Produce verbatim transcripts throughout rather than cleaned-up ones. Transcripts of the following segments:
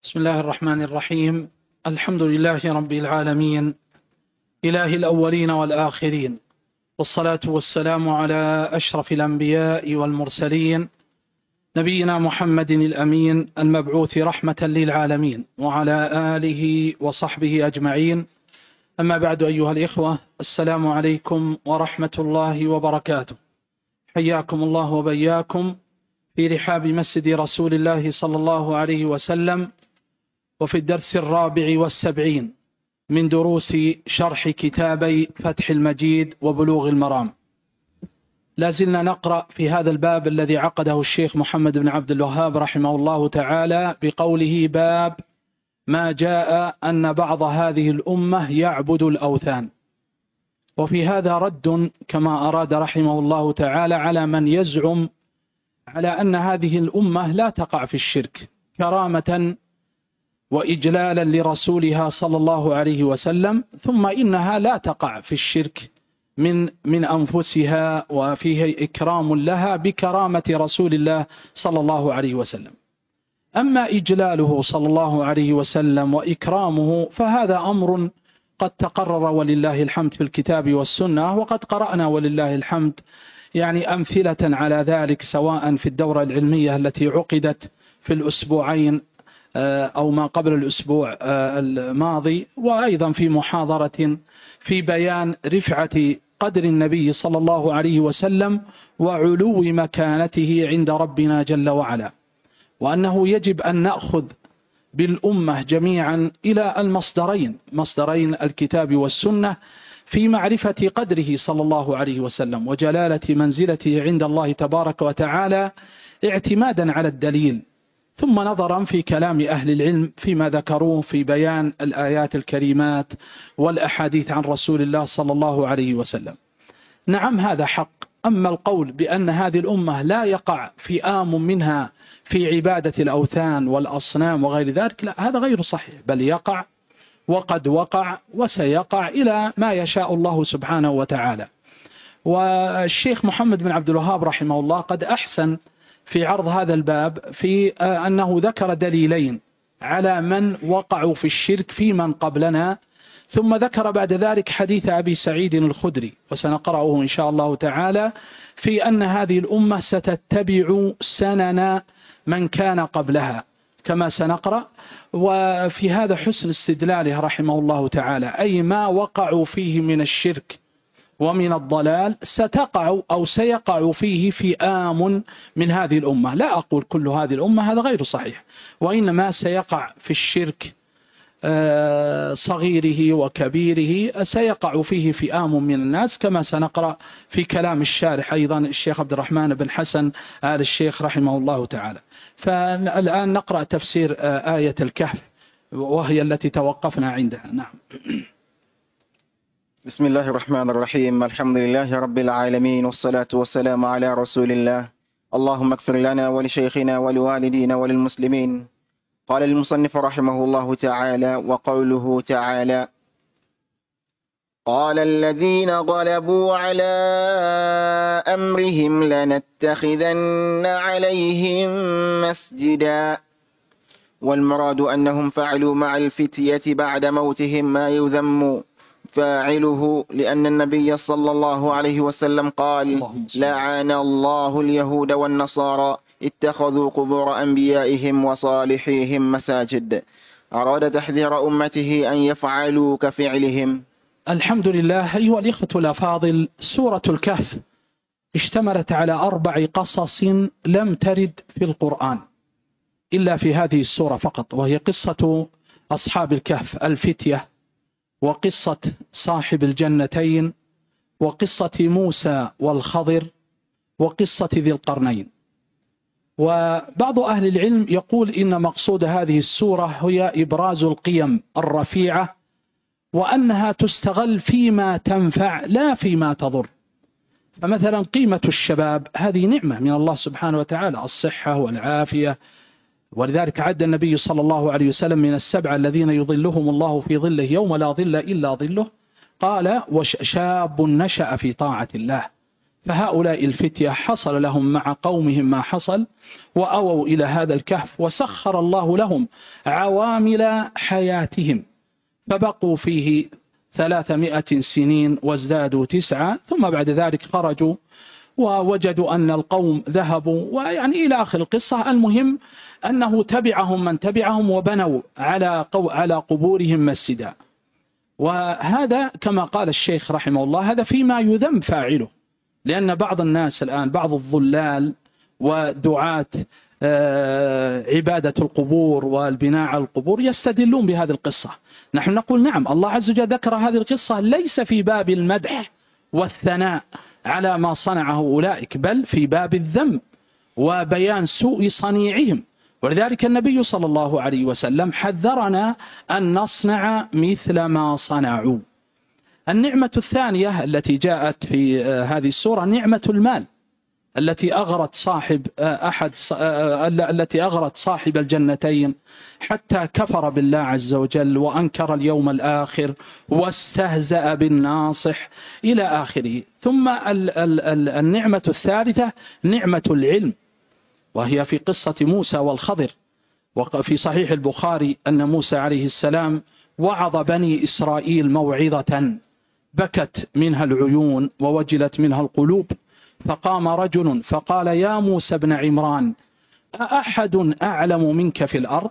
بسم الله الرحمن الرحيم. الحمد لله رب العالمين، إله الأولين والآخرين، والصلاة والسلام على أشرف الأنبياء والمرسلين، نبينا محمد الأمين المبعوث رحمة للعالمين، وعلى آله وصحبه أجمعين. أما بعد، أيها الإخوة، السلام عليكم ورحمة الله وبركاته. حياكم الله وبياكم في رحاب مسجد رسول الله صلى الله عليه وسلم، وفي الدرس الرابع والسبعين من دروس شرح كتابي فتح المجيد وبلوغ المرام. لازلنا نقرأ في هذا الباب الذي عقده الشيخ محمد بن عبد الوهاب رحمه الله تعالى بقوله: باب ما جاء أن بعض هذه الأمة يعبد الأوثان. وفي هذا رد كما أراد رحمه الله تعالى على من يزعم على أن هذه الأمة لا تقع في الشرك، كرامة وإجلالا لرسولها صلى الله عليه وسلم، ثم إنها لا تقع في الشرك من من أنفسها، وفيه إكرام لها بكرامة رسول الله صلى الله عليه وسلم. أما إجلاله صلى الله عليه وسلم وإكرامه فهذا أمر قد تقرر ولله الحمد في الكتاب والسنة، وقد قرأنا ولله الحمد يعني أمثلة على ذلك، سواء في الدورة العلمية التي عقدت في الأسبوعين أو ما قبل الأسبوع الماضي، وأيضا في محاضرة في بيان رفعة قدر النبي صلى الله عليه وسلم وعلو مكانته عند ربنا جل وعلا، وأنه يجب أن نأخذ بالأمة جميعا إلى المصدرين، مصدرين الكتاب والسنة، في معرفة قدره صلى الله عليه وسلم وجلالة منزلته عند الله تبارك وتعالى، اعتمادا على الدليل، ثم نظرا في كلام أهل العلم فيما ذكروه في بيان الآيات الكريمات والأحاديث عن رسول الله صلى الله عليه وسلم. نعم، هذا حق. أما القول بأن هذه الأمة لا يقع فئام منها في عبادة الأوثان والأصنام وغير ذلك، لا، هذا غير صحيح، بل يقع وقد وقع وسيقع إلى ما يشاء الله سبحانه وتعالى. والشيخ محمد بن عبد الوهاب رحمه الله قد أحسن في عرض هذا الباب في أنه ذكر دليلين على من وقعوا في الشرك في من قبلنا، ثم ذكر بعد ذلك حديث أبي سعيد الخدري، وسنقرأه إن شاء الله تعالى، في أن هذه الأمة ستتبع سنن من كان قبلها كما سنقرأ. وفي هذا حسن استدلاله رحمه الله تعالى، أي ما وقعوا فيه من الشرك ومن الضلال ستقع أو سيقع فيه فئام من هذه الأمة. لا أقول كل هذه الأمة، هذا غير صحيح، وإنما سيقع في الشرك صغيره وكبيره، سيقع فيه فئام من الناس، كما سنقرأ في كلام الشارح أيضا الشيخ عبد الرحمن بن حسن آل الشيخ رحمه الله تعالى. فالآن نقرأ تفسير آية الكهف، وهي التي توقفنا عندها. نعم. بسم الله الرحمن الرحيم. الحمد لله رب العالمين، والصلاة والسلام على رسول الله. اللهم اغفر لنا ولشيخنا ولوالدينا وللمسلمين. قال المصنف رحمه الله تعالى: وقوله تعالى: قال الذين غلبوا على أمرهم لنتخذن عليهم مسجدا. والمراد أنهم فعلوا مع الفتية بعد موتهم ما يذم فاعله، لأن النبي صلى الله عليه وسلم قال: لعن الله اليهود والنصارى اتخذوا قبور أنبيائهم وصالحيهم مساجد. أراد تحذير أمته أن يفعلوا كفعلهم. الحمد لله. أيها الإخوة الأفاضل، سورة الكهف اشتملت على أربع قصص لم ترد في القرآن إلا في هذه السورة فقط، وهي قصة أصحاب الكهف الفتية، وقصة صاحب الجنتين، وقصة موسى والخضر، وقصة ذي القرنين. وبعض أهل العلم يقول إن مقصود هذه السورة هي إبراز القيم الرفيعة، وأنها تستغل فيما تنفع لا فيما تضر. فمثلا قيمة الشباب هذه نعمة من الله سبحانه وتعالى، الصحة والعافية، ولذلك عد النبي صلى الله عليه وسلم من السبعة الذين يظلهم الله في ظله يوم لا ظل إلا ظله، قال: وشاب نشأ في طاعة الله. فهؤلاء الفتية حصل لهم مع قومهم ما حصل، وأووا إلى هذا الكهف، وسخر الله لهم عوامل حياتهم فبقوا فيه ثلاثمائة سنين وازدادوا تسعة، ثم بعد ذلك خرجوا ووجدوا أن القوم ذهبوا، ويعني إلى آخر القصة. المهم أنه تبعهم من تبعهم وبنوا على قو على قبورهم مسجدا. وهذا كما قال الشيخ رحمه الله هذا فيما يذم فاعله، لأن بعض الناس الآن بعض الضلال ودعاة عبادة القبور والبناء على القبور يستدلون بهذه القصة. نحن نقول نعم، الله عز وجل ذكر هذه القصة ليس في باب المدح والثناء على ما صنعه أولئك، بل في باب الذم وبيان سوء صنيعهم. ولذلك النبي صلى الله عليه وسلم حذرنا أن نصنع مثل ما صنعوا. النعمة الثانية التي جاءت في هذه السورة نعمة المال التي أغرت صاحب أحد التي أغرت صاحب الجنتين حتى كفر بالله عز وجل وأنكر اليوم الآخر واستهزأ بالناصح إلى آخره. ثم النعمة الثالثة نعمة العلم، وهي في قصة موسى والخضر. وفي صحيح البخاري أن موسى عليه السلام وعظ بني إسرائيل موعظة بكت منها العيون ووجلت منها القلوب، فقام رجل فقال: يا موسى بن عمران، أأحد أعلم منك في الأرض؟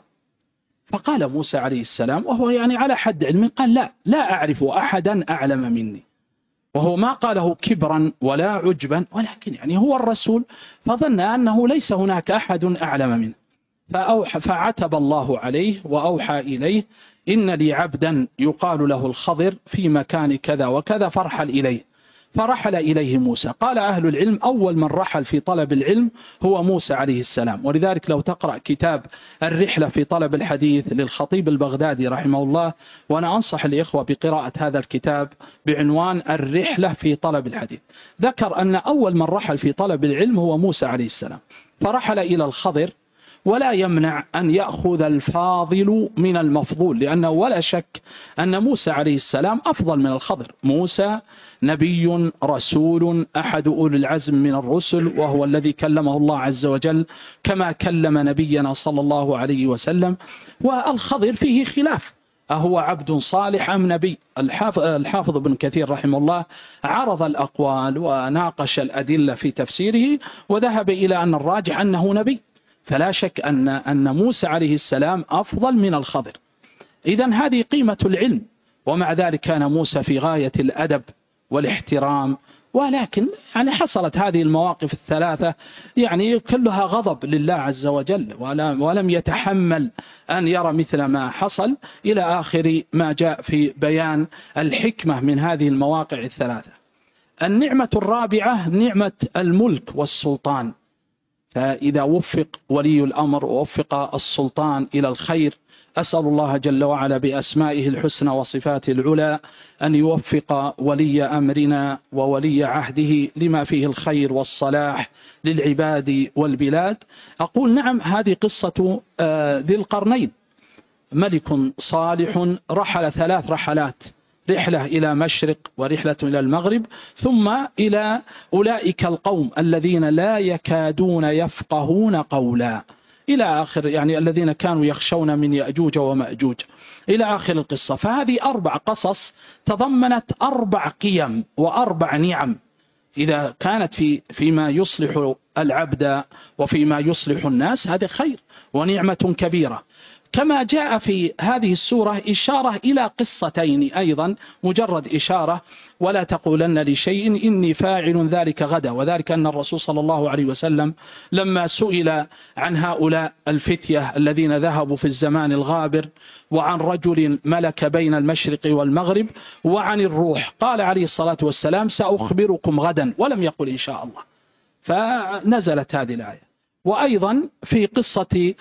فقال موسى عليه السلام وهو يعني على حد علمه قال: لا لا أعرف أحدا أعلم مني. وهو ما قاله كبرا ولا عجبا، ولكن يعني هو الرسول، فظن أنه ليس هناك أحد أعلم منه. فأوحى فعتب الله عليه وأوحى إليه: إن لي عبدا يقال له الخضر في مكان كذا وكذا فارحل إليه. فرحل إليه موسى. قال أهل العلم أول من رحل في طلب العلم هو موسى عليه السلام. ولذلك لو تقرأ كتاب الرحلة في طلب الحديث للخطيب البغدادي رحمه الله، وأنا أنصح الإخوة بقراءة هذا الكتاب بعنوان الرحلة في طلب الحديث، ذكر أن أول من رحل في طلب العلم هو موسى عليه السلام، فرحل إلى الخضر. ولا يمنع أن يأخذ الفاضل من المفضول، لأنه ولا شك أن موسى عليه السلام أفضل من الخضر. موسى نبي رسول أحد أولي العزم من الرسل، وهو الذي كلمه الله عز وجل كما كلم نبينا صلى الله عليه وسلم. والخضر فيه خلاف، أهو عبد صالح أم نبي؟ الحافظ ابن كثير رحمه الله عرض الأقوال وناقش الأدلة في تفسيره، وذهب إلى أن الراجح أنه نبي. فلا شك أن أن موسى عليه السلام أفضل من الخضر. إذن هذه قيمة العلم. ومع ذلك كان موسى في غاية الأدب والاحترام، ولكن يعني حصلت هذه المواقف الثلاثة يعني كلها غضب لله عز وجل، ولم يتحمل أن يرى مثل ما حصل إلى آخر ما جاء في بيان الحكمة من هذه المواقع الثلاثة. النعمة الرابعة نعمة الملك والسلطان. فإذا وفق ولي الأمر ووفق السلطان إلى الخير، أسأل الله جل وعلا بأسمائه الحسنى وصفاته العلى أن يوفق ولي أمرنا وولي عهده لما فيه الخير والصلاح للعباد والبلاد. أقول نعم، هذه قصة ذي القرنين، ملك صالح رحل ثلاث رحلات، رحلة إلى مشرق ورحلة إلى المغرب، ثم إلى أولئك القوم الذين لا يكادون يفقهون قولا إلى آخر، يعني الذين كانوا يخشون من يأجوج ومأجوج إلى آخر القصة. فهذه أربع قصص تضمنت أربع قيم وأربع نعم، إذا كانت في فيما يصلح العبد وفيما يصلح الناس هذا خير ونعمة كبيرة. كما جاء في هذه السورة إشارة إلى قصتين أيضا، مجرد إشارة: ولا تقولن لشيء إني فاعل ذلك غدا. وذلك أن الرسول صلى الله عليه وسلم لما سئل عن هؤلاء الفتية الذين ذهبوا في الزمان الغابر، وعن رجل ملك بين المشرق والمغرب، وعن الروح، قال عليه الصلاة والسلام: سأخبركم غدا، ولم يقل إن شاء الله. فنزلت هذه الآية. وأيضا في قصة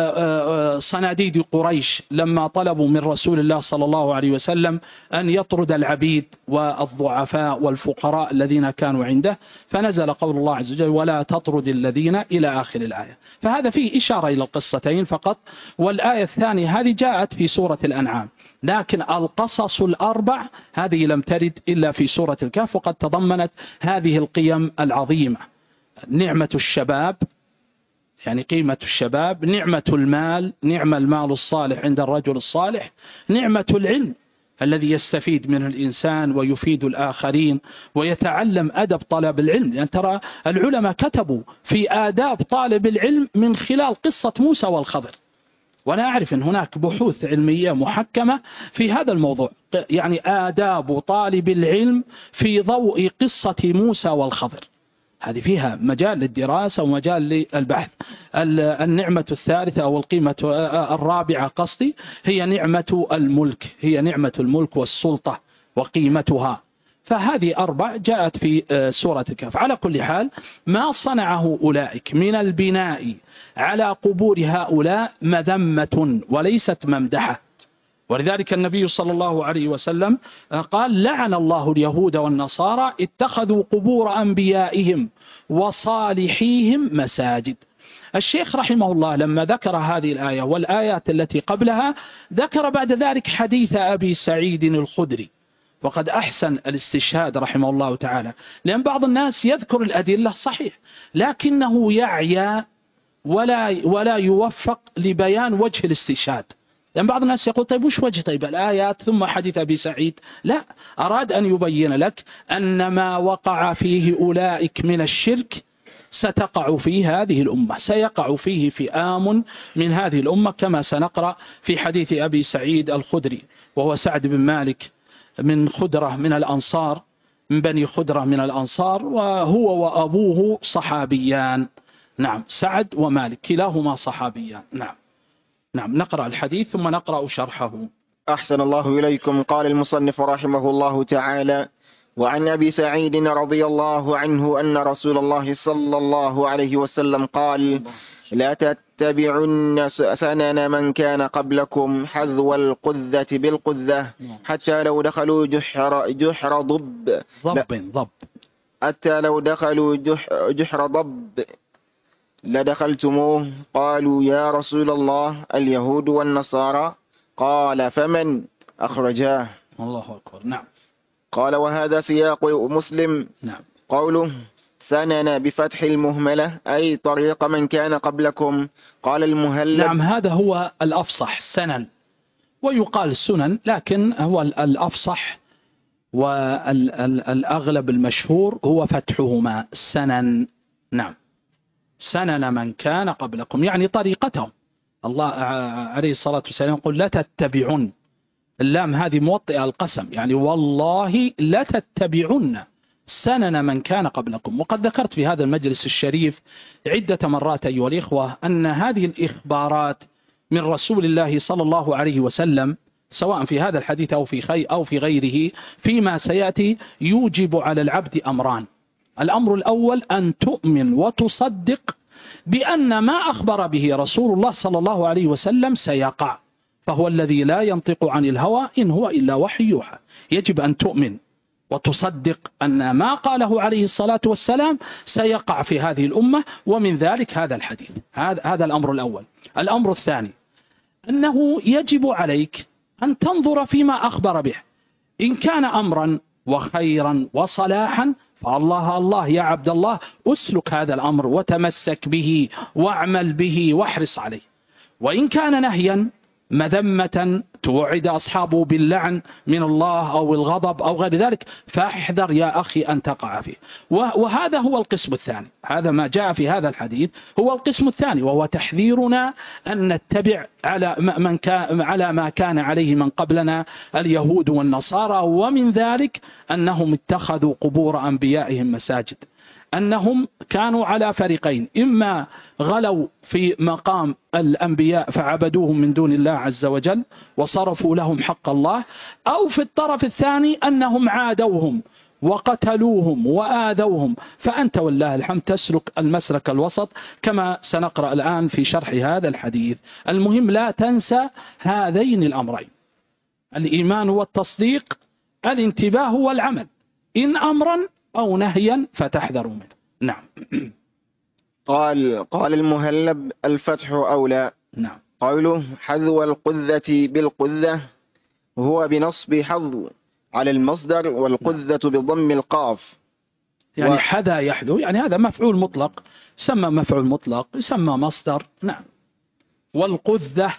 صناديد قريش لما طلبوا من رسول الله صلى الله عليه وسلم أن يطرد العبيد والضعفاء والفقراء الذين كانوا عنده، فنزل قول الله عز وجل ولا تطرد الذين إلى آخر الآية. فهذا فيه إشارة إلى القصتين فقط. والآية الثانية هذه جاءت في سورة الأنعام، لكن القصص الأربع هذه لم ترد إلا في سورة الكهف، وقد تضمنت هذه القيم العظيمة: نعمة الشباب، يعني قيمة الشباب، نعمة المال، نعم المال الصالح عند الرجل الصالح، نعمة العلم الذي يستفيد منه الإنسان ويفيد الآخرين ويتعلم أدب طلب العلم، لأن يعني ترى العلماء كتبوا في آداب طالب العلم من خلال قصة موسى والخضر، وأنا أعرف أن هناك بحوث علمية محكمة في هذا الموضوع، يعني آداب طالب العلم في ضوء قصة موسى والخضر، هذه فيها مجال للدراسة ومجال للبحث. النعمة الثالثة أو القيمة الرابعة قصدي هي نعمة الملك، هي نعمة الملك والسلطة وقيمتها. فهذه أربع جاءت في سورة الكهف. على كل حال ما صنعه أولئك من البناء على قبور هؤلاء مذمة وليست ممدحة، ولذلك النبي صلى الله عليه وسلم قال لعن الله اليهود والنصارى اتخذوا قبور أنبيائهم وصالحيهم مساجد. الشيخ رحمه الله لما ذكر هذه الآية والآيات التي قبلها ذكر بعد ذلك حديث أبي سعيد الخدري، وقد أحسن الاستشهاد رحمه الله تعالى، لأن بعض الناس يذكر الأدلة صحيح لكنه يعيا ولا, ولا يوفق لبيان وجه الاستشهاد. لأن بعض الناس يقول طيب وش وجه طيب الآيات ثم حديث أبي سعيد؟ لا، أراد أن يبين لك أن ما وقع فيه أولئك من الشرك ستقع فيه هذه الأمة، سيقع فيه فئام من هذه الأمة، كما سنقرأ في حديث أبي سعيد الخدري، وهو سعد بن مالك من خدرة من الأنصار، من بني خدرة من الأنصار، وهو وأبوه صحابيان. نعم، سعد ومالك كلاهما صحابيان. نعم نعم نقرأ الحديث ثم نقرأ شرحه. أحسن الله إليكم. قال المصنف رحمه الله تعالى: وعن أبي سعيد رضي الله عنه أن رسول الله صلى الله عليه وسلم قال: لا تتبعن سنن من كان قبلكم حذو القذة بالقذة حتى لو دخلوا جحر, جحر ضب ضب ضب حتى لو دخلوا جحر ضب لدخلتموه. قالوا يا رسول الله اليهود والنصارى. قال فمن؟ أخرجاه. الله أكبر. نعم. قال وهذا سياق مسلم. نعم. قوله سنن بفتح المهملة أي طريق من كان قبلكم. قال المهلب. نعم، هذا هو الأفصح، سنن، ويقال سنن، لكن هو الأفصح والأغلب المشهور هو فتحهما سنن. نعم، سنن من كان قبلكم يعني طريقتهم. الله عليه الصلاة والسلام يقول لا تتبعن، اللام هذه موطئة القسم، يعني والله لا تتبعن سنن من كان قبلكم. وقد ذكرت في هذا المجلس الشريف عدة مرات أيها الإخوة أن هذه الإخبارات من رسول الله صلى الله عليه وسلم سواء في هذا الحديث أو في خي أو في غيره فيما سيأتي يوجب على العبد أمران. الأمر الأول أن تؤمن وتصدق بأن ما أخبر به رسول الله صلى الله عليه وسلم سيقع، فهو الذي لا ينطق عن الهوى إن هو إلا وحي يوحى. يجب أن تؤمن وتصدق أن ما قاله عليه الصلاة والسلام سيقع في هذه الأمة، ومن ذلك هذا الحديث. هذا هذا الأمر الأول. الأمر الثاني أنه يجب عليك أن تنظر فيما أخبر به، إن كان أمرا وخيرا وصلاحا فالله الله يا عبد الله أسلك هذا الأمر وتمسك به واعمل به واحرص عليه، وإن كان نهيا مذمة توعد أصحابه باللعن من الله أو الغضب أو غير ذلك فاحذر يا أخي أن تقع فيه. وهذا هو القسم الثاني، هذا ما جاء في هذا الحديث هو القسم الثاني، وهو تحذيرنا أن نتبع على من كان على ما كان عليه من قبلنا اليهود والنصارى، ومن ذلك أنهم اتخذوا قبور أنبيائهم مساجد، أنهم كانوا على فريقين، إما غلوا في مقام الأنبياء فعبدوهم من دون الله عز وجل وصرفوا لهم حق الله، أو في الطرف الثاني أنهم عادوهم وقتلوهم وآذوهم، فأنت والله الحمد تسلك المسلك الوسط كما سنقرأ الآن في شرح هذا الحديث. المهم لا تنسى هذين الأمرين، الإيمان والتصديق، الانتباه والعمل، إن أمرا أو نهيا فتحذروا منه. نعم. قال قال المهلب: الفتح أولى. نعم. قوله حذو القذة بالقذة هو بنصب حظ على المصدر، والقذة بضم القاف. يعني و... حذا يحذو، يعني هذا مفعول مطلق، يسمى مفعول مطلق، يسمى مصدر. نعم. والقذة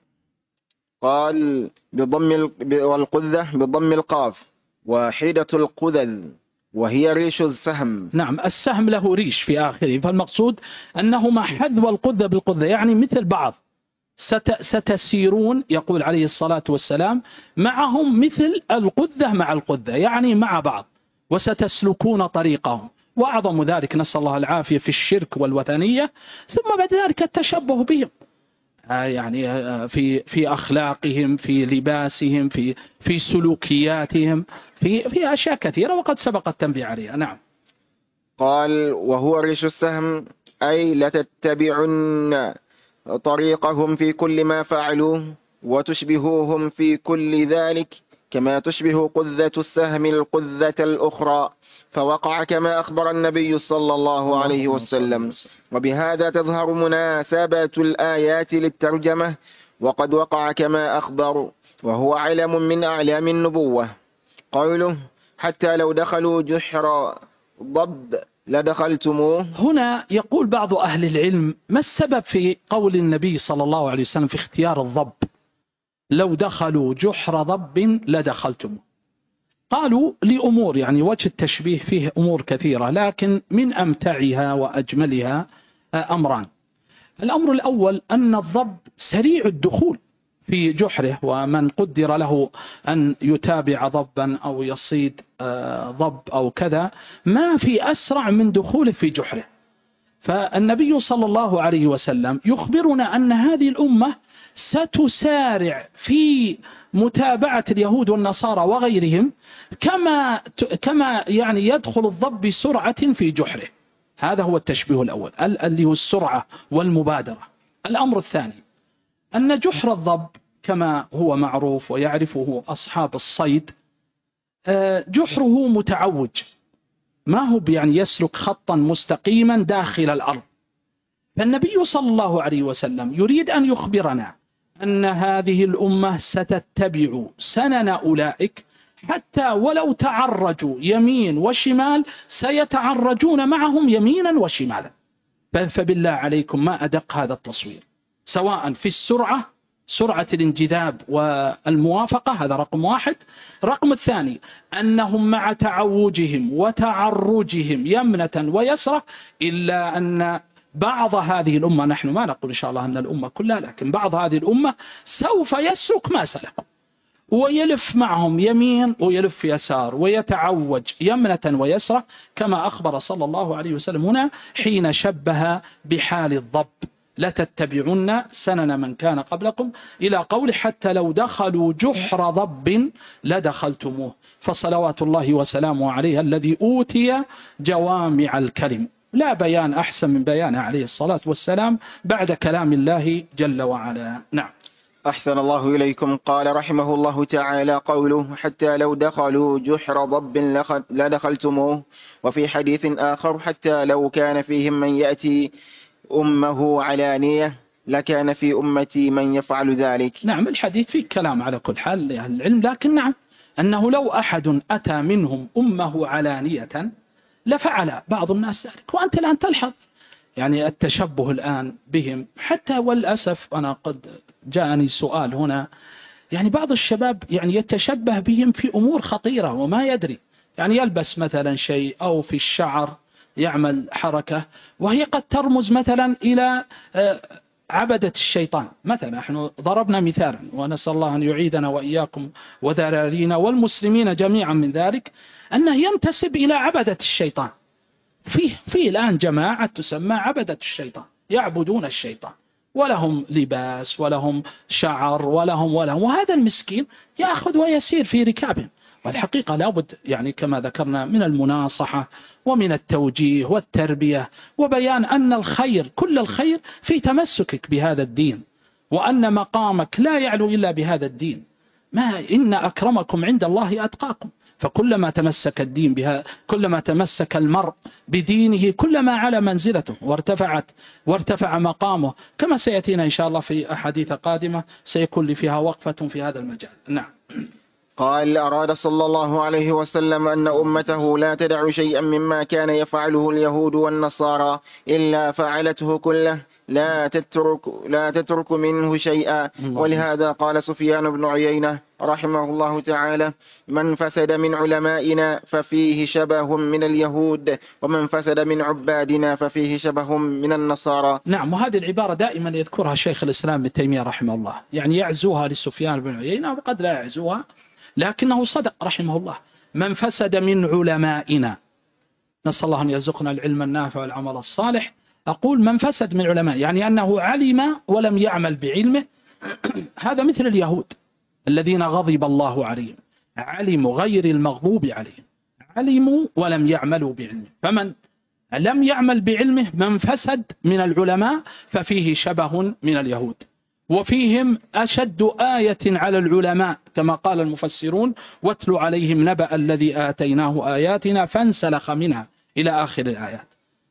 قال بضم ال... والقذة بضم القاف، واحدة القذذ وهي ريش السهم. نعم، السهم له ريش في آخره، فالمقصود أنهما حذو القذة بالقذة، يعني مثل بعض. ست... ستسيرون يقول عليه الصلاة والسلام معهم مثل القذة مع القذة، يعني مع بعض، وستسلكون طريقهم. وأعظم ذلك نسأل الله العافية في الشرك والوثنية، ثم بعد ذلك التشبه بهم، يعني في في أخلاقهم، في لباسهم، في في سلوكياتهم، في في أشياء كثيرة وقد سبق التنبيه عليها. نعم. قال وهو ريش السهم، أي لتتبعن طريقهم في كل ما فعلوا، وتشبهوهم في كل ذلك، كما تشبه قذة السهم القذة الأخرى، فوقع كما أخبر النبي صلى الله عليه وسلم. وبهذا تظهر مناسبة الآيات للترجمة، وقد وقع كما أخبر، وهو علم من أعلام النبوة. قوله حتى لو دخلوا جحر ضب لدخلتموه. هنا يقول بعض أهل العلم: ما السبب في قول النبي صلى الله عليه وسلم في اختيار الضب؟ لو دخلوا جحر ضب لدخلتموه. قالوا لأمور، يعني وجه التشبيه فيه أمور كثيرة، لكن من أمتعها وأجملها أمران. الأمر الأول أن الضب سريع الدخول في جحره، ومن قدر له أن يتابع ضبا أو يصيد ضب أو كذا ما في أسرع من دخوله في جحره. فالنبي صلى الله عليه وسلم يخبرنا أن هذه الأمة ستسارع في متابعة اليهود والنصارى وغيرهم، كما كما يعني يدخل الضب بسرعة في جحره. هذا هو التشبيه الأول اللي هو السرعة والمبادرة. الأمر الثاني أن جحر الضب كما هو معروف ويعرفه أصحاب الصيد، جحره متعوج، ما هو يعني يسلك خطا مستقيما داخل الأرض. فالنبي صلى الله عليه وسلم يريد أن يخبرنا أن هذه الأمة ستتبع سنن أولئك، حتى ولو تعرجوا يمين وشمال سيتعرجون معهم يمينا وشمالا. فبالله عليكم ما أدق هذا التصوير، سواء في السرعة، سرعة الانجذاب والموافقة، هذا رقم واحد. رقم الثاني أنهم مع تعوجهم وتعرجهم يمنة ويسرة، إلا أن بعض هذه الأمة، نحن ما نقول إن شاء الله أن الأمة كلها، لكن بعض هذه الأمة سوف يسلك ما سلك، ويلف معهم يمين ويلف يسار، ويتعوج يمنة ويسرة، كما أخبر صلى الله عليه وسلم هنا حين شبه بحال الضب: لتتبعن سنن من كان قبلكم، إلى قول حتى لو دخلوا جحر ضب لدخلتموه. فصلوات الله وسلامه عليه الذي أوتي جوامع الكلم، لا بيان أحسن من بيانه عليه الصلاة والسلام بعد كلام الله جل وعلا. نعم. أحسن الله إليكم. قال رحمه الله تعالى قوله حتى لو دخلوا جحر ضب لدخلتموه. وفي حديث آخر حتى لو كان فيهم من يأتي أمه علانية لكان في أمتي من يفعل ذلك. نعم، الحديث فيه كلام على كل حال لأهل العلم، لكن نعم أنه لو أحد أتى منهم أمه علانية لفعل بعض الناس ذلك. وأنت الآن تلحظ يعني التشبه الآن بهم، حتى والأسف أنا قد جاءني سؤال هنا، يعني بعض الشباب يعني يتشبه بهم في أمور خطيرة وما يدري، يعني يلبس مثلا شيء أو في الشعر يعمل حركة وهي قد ترمز مثلا إلى عبدة الشيطان. مثلا نحن ضربنا مثالا، ونسأل الله أن يعيدنا وإياكم وذرارينا والمسلمين جميعا من ذلك، أنه ينتسب إلى عبدة الشيطان. فيه, فيه الآن جماعة تسمى عبدة الشيطان، يعبدون الشيطان، ولهم لباس ولهم شعر ولهم ولهم، وهذا المسكين يأخذ ويسير في ركابهم، والحقيقة لابد يعني كما ذكرنا من المناصحة ومن التوجيه والتربية وبيان أن الخير كل الخير في تمسكك بهذا الدين، وأن مقامك لا يعلو إلا بهذا الدين. ما إن أكرمكم عند الله أتقاكم، فكلما تمسك الدين بها كلما تمسك المرء بدينه كلما على منزلته وارتفعت وارتفع مقامه، كما سيأتينا إن شاء الله في أحاديث قادمة سيكون لي فيها وقفة في هذا المجال. نعم. قال أراد صلى الله عليه وسلم أن أمته لا تدع شيئا مما كان يفعله اليهود والنصارى إلا فعلته كله، لا تترك, لا تترك منه شيئا. ولهذا قال سفيان بن عيينة رحمه الله تعالى: من فسد من علمائنا ففيه شبه من اليهود، ومن فسد من عبادنا ففيه شبه من النصارى. نعم، وهذه العبارة دائما يذكرها شيخ الإسلام ابن تيمية رحمه الله، يعني يعزوها لسفيان بن عيينة وقد لا يعزوها، لكنه صدق رحمه الله. من فسد من علمائنا، نسأل الله أن يرزقنا العلم النافع والعمل الصالح. أقول من فسد من علماء يعني أنه علم ولم يعمل بعلمه، هذا مثل اليهود الذين غضب الله عليهم، علموا غير المغضوب عليهم، علموا ولم يعملوا بعلمه. فمن لم يعمل بعلمه من فسد من العلماء ففيه شبه من اليهود، وفيهم أشد آية على العلماء كما قال المفسرون: واتل عليهم نبأ الذي آتيناه آياتنا فانسلخ منها إلى آخر الآيات.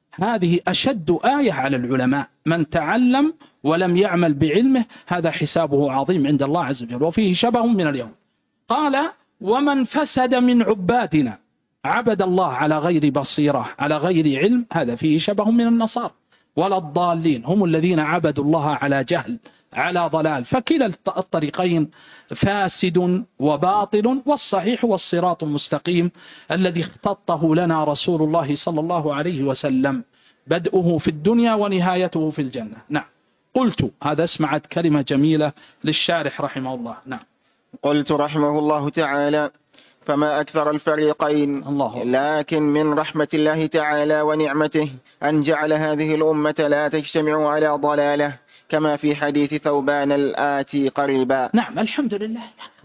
هذه أشد آية على العلماء، من تعلم ولم يعمل بعلمه هذا حسابه عظيم عند الله عز وجل، وفيه شبه من اليهود. قال: ومن فسد من عبادنا، عبد الله على غير بصيرة على غير علم، هذا فيه شبه من النصارى. ولا الضالين هم الذين عبدوا الله على جهل على ضلال، فكلا الطريقين فاسد وباطل، والصحيح والصراط المستقيم الذي اختطه لنا رسول الله صلى الله عليه وسلم، بدءه في الدنيا ونهايته في الجنة. نعم. قلت، هذا اسمعت كلمة جميلة للشارح رحمه الله. نعم. قلت رحمه الله تعالى: فما أكثر الفريقين، الله. لكن من رحمة الله تعالى ونعمته أن جعل هذه الأمة لا تجتمع على ضلالة، كما في حديث ثوبان الآتي قريبا. نعم، الحمد لله.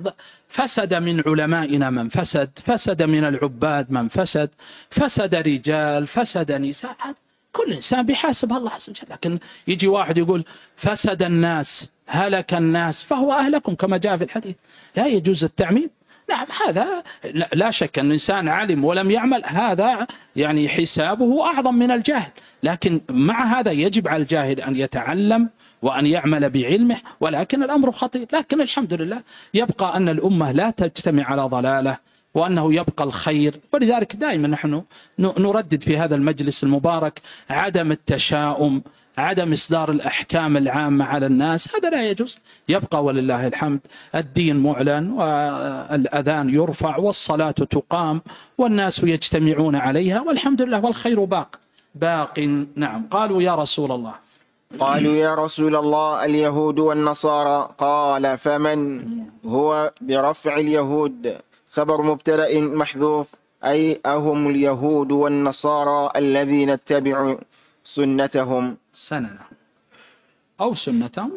فسد من علمائنا من فسد، فسد من العباد من فسد، فسد رجال، فسد نساء، كل إنسان بحاسب الله عز وجل. لكن يجي واحد يقول فسد الناس، هلك الناس، فهو أهلكم كما جاء في الحديث. لا يجوز التعميم. نعم، هذا لا شك أن الإنسان علم ولم يعمل، هذا يعني حسابه أعظم من الجاهل. لكن مع هذا يجب على الجاهل أن يتعلم وأن يعمل بعلمه، ولكن الأمر خطير. لكن الحمد لله يبقى أن الأمة لا تجتمع على ضلالة، وأنه يبقى الخير. ولذلك دائما نحن نردد في هذا المجلس المبارك عدم التشاؤم، عدم إصدار الأحكام العامة على الناس، هذا لا يجوز. يبقى ولله الحمد الدين معلن، والأذان يرفع، والصلاة تقام، والناس يجتمعون عليها، والحمد لله، والخير باق باق. نعم. قالوا يا رسول الله قالوا يا رسول الله اليهود والنصارى. قال: فمن؟ هو برفع اليهود خبر مبتدأ محذوف، أي أهم اليهود والنصارى الذين اتبعوا سنتهم سننا أو سنتهم.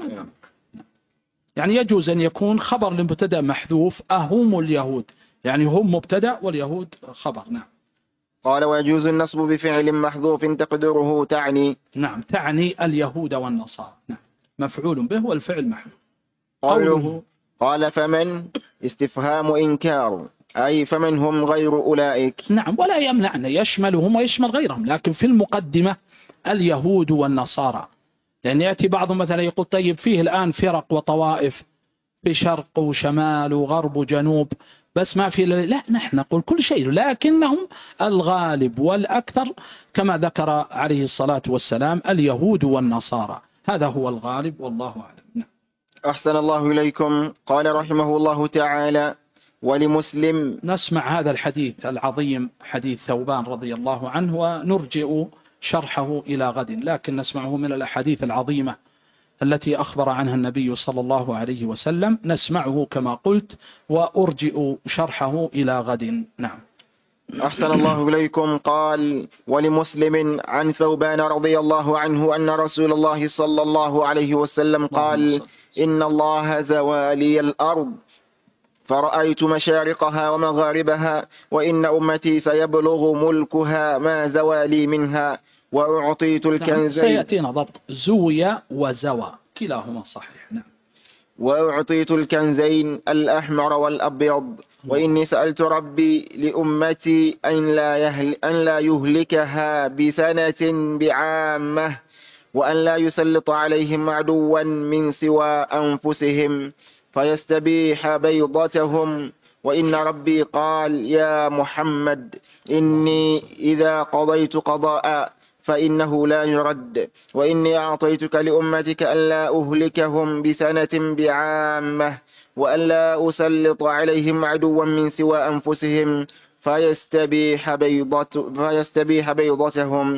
يعني يجوز أن يكون خبر لمبتدأ محذوف، أهم اليهود، يعني هم مبتدأ واليهود خبر. نعم. قال: ويجوز النصب بفعل محذوف تقدره تعني. نعم، تعني اليهود والنصارى. نعم، مفعول به والفعل محذوف. قوله قال: فمن استفهام إنكار، أي فمن هم غير أولئك. نعم، ولا يمنع أن يشملهم ويشمل غيرهم، لكن في المقدمة اليهود والنصارى، لأن يأتي بعضهم مثلا يقول طيب فيه الآن فرق وطوائف في شرق وشمال وغرب وجنوب، بس ما في. لا، نحن نقول كل شيء، لكنهم الغالب والأكثر كما ذكر عليه الصلاة والسلام اليهود والنصارى، هذا هو الغالب والله أعلم. أحسن الله إليكم. قال رحمه الله تعالى: ولمسلم. نسمع هذا الحديث العظيم، حديث ثوبان رضي الله عنه، ونرجئ شرحه إلى غد، لكن نسمعه من الأحاديث العظيمة التي أخبر عنها النبي صلى الله عليه وسلم، نسمعه كما قلت، وأرجئ شرحه إلى غد. نعم. أحسن الله إليكم. قال: ولمسلم عن ثوبان رضي الله عنه أن رسول الله صلى الله عليه وسلم قال: إن الله زوالي الأرض فرأيت مشارقها ومغاربها، وإن أمتي سيبلغ ملكها ما زوالي منها، وأعطيت الكنزين. سيأتينا ضبط زوي وزوى كلاهما صحيح. نعم. وأعطيت الكنزين الأحمر والأبيض، وإني سألت ربي لأمتي أن لا, يهل أن لا يهلكها بسنة بعامة، وأن لا يسلط عليهم عدوا من سوى أنفسهم فيستبيح بيضتهم. وإن ربي قال يا محمد إني إذا قضيت قضاء فإنه لا يرد، وإني أعطيتك لأمتك ألا أهلكهم بسنة بعامة، وألا أسلط عليهم عدوا من سوى أنفسهم فيستبيح, بيضت فيستبيح بيضتهم.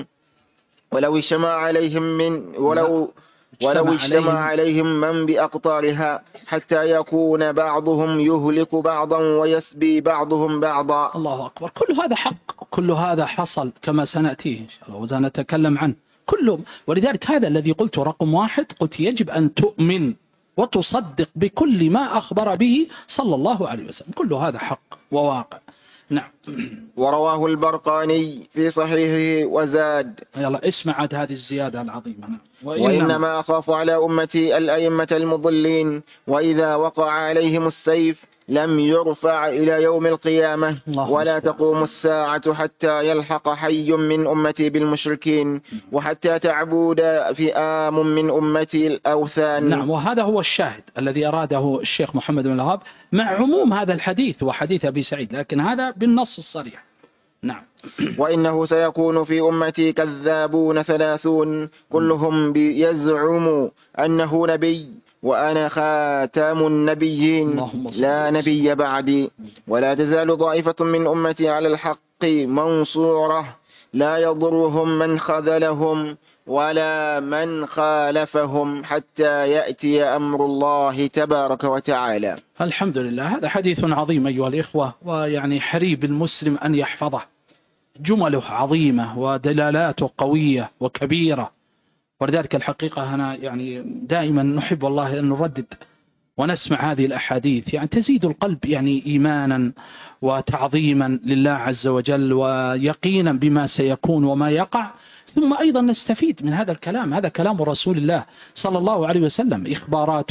ولو اجتمع عليهم من ولو ولو اجتمع عليهم من بأقطارها حتى يكون بعضهم يهلك بعضا ويسبي بعضهم بعضا. الله أكبر. كل هذا حق، كل هذا حصل كما سنأتيه إن شاء الله وسنتكلم عنه كله. ولذلك هذا الذي قلت رقم واحد، قلت يجب أن تؤمن وتصدق بكل ما أخبر به صلى الله عليه وسلم، كل هذا حق وواقع. نعم. ورواه البرقاني في صحيحه وزاد. يلا اسمع هذه الزيادة العظيمة. وإنما, وإنما أخاف على أمتي الأئمة المضلين، وإذا وقع عليهم السيف لم يرفع إلى يوم القيامة، ولا تقوم الساعة حتى يلحق حي من أمتي بالمشركين، وحتى تعبود فئام من أمتي الأوثان. نعم. وهذا هو الشاهد الذي أراده الشيخ محمد بن الوهاب مع عموم هذا الحديث وحديث أبي سعيد، لكن هذا بالنص الصريح. نعم. وإنه سيكون في أمتي كذابون ثلاثون كلهم يزعم أنه نبي، وأنا خاتم النبيين لا نبي بعدي، ولا تزال ضائفة من أمتي على الحق منصورة لا يضرهم من خذلهم ولا من خالفهم حتى يأتي أمر الله تبارك وتعالى. الحمد لله. هذا حديث عظيم أيها الإخوة، ويعني حري المسلم أن يحفظه، جمله عظيمة ودلالاته قوية وكبيرة. ولذلك الحقيقة أنا يعني دائما نحب والله أن نردد ونسمع هذه الأحاديث، يعني تزيد القلب يعني إيمانا وتعظيما لله عز وجل ويقينا بما سيكون وما يقع. ثم أيضا نستفيد من هذا الكلام، هذا كلام رسول الله صلى الله عليه وسلم، إخبارات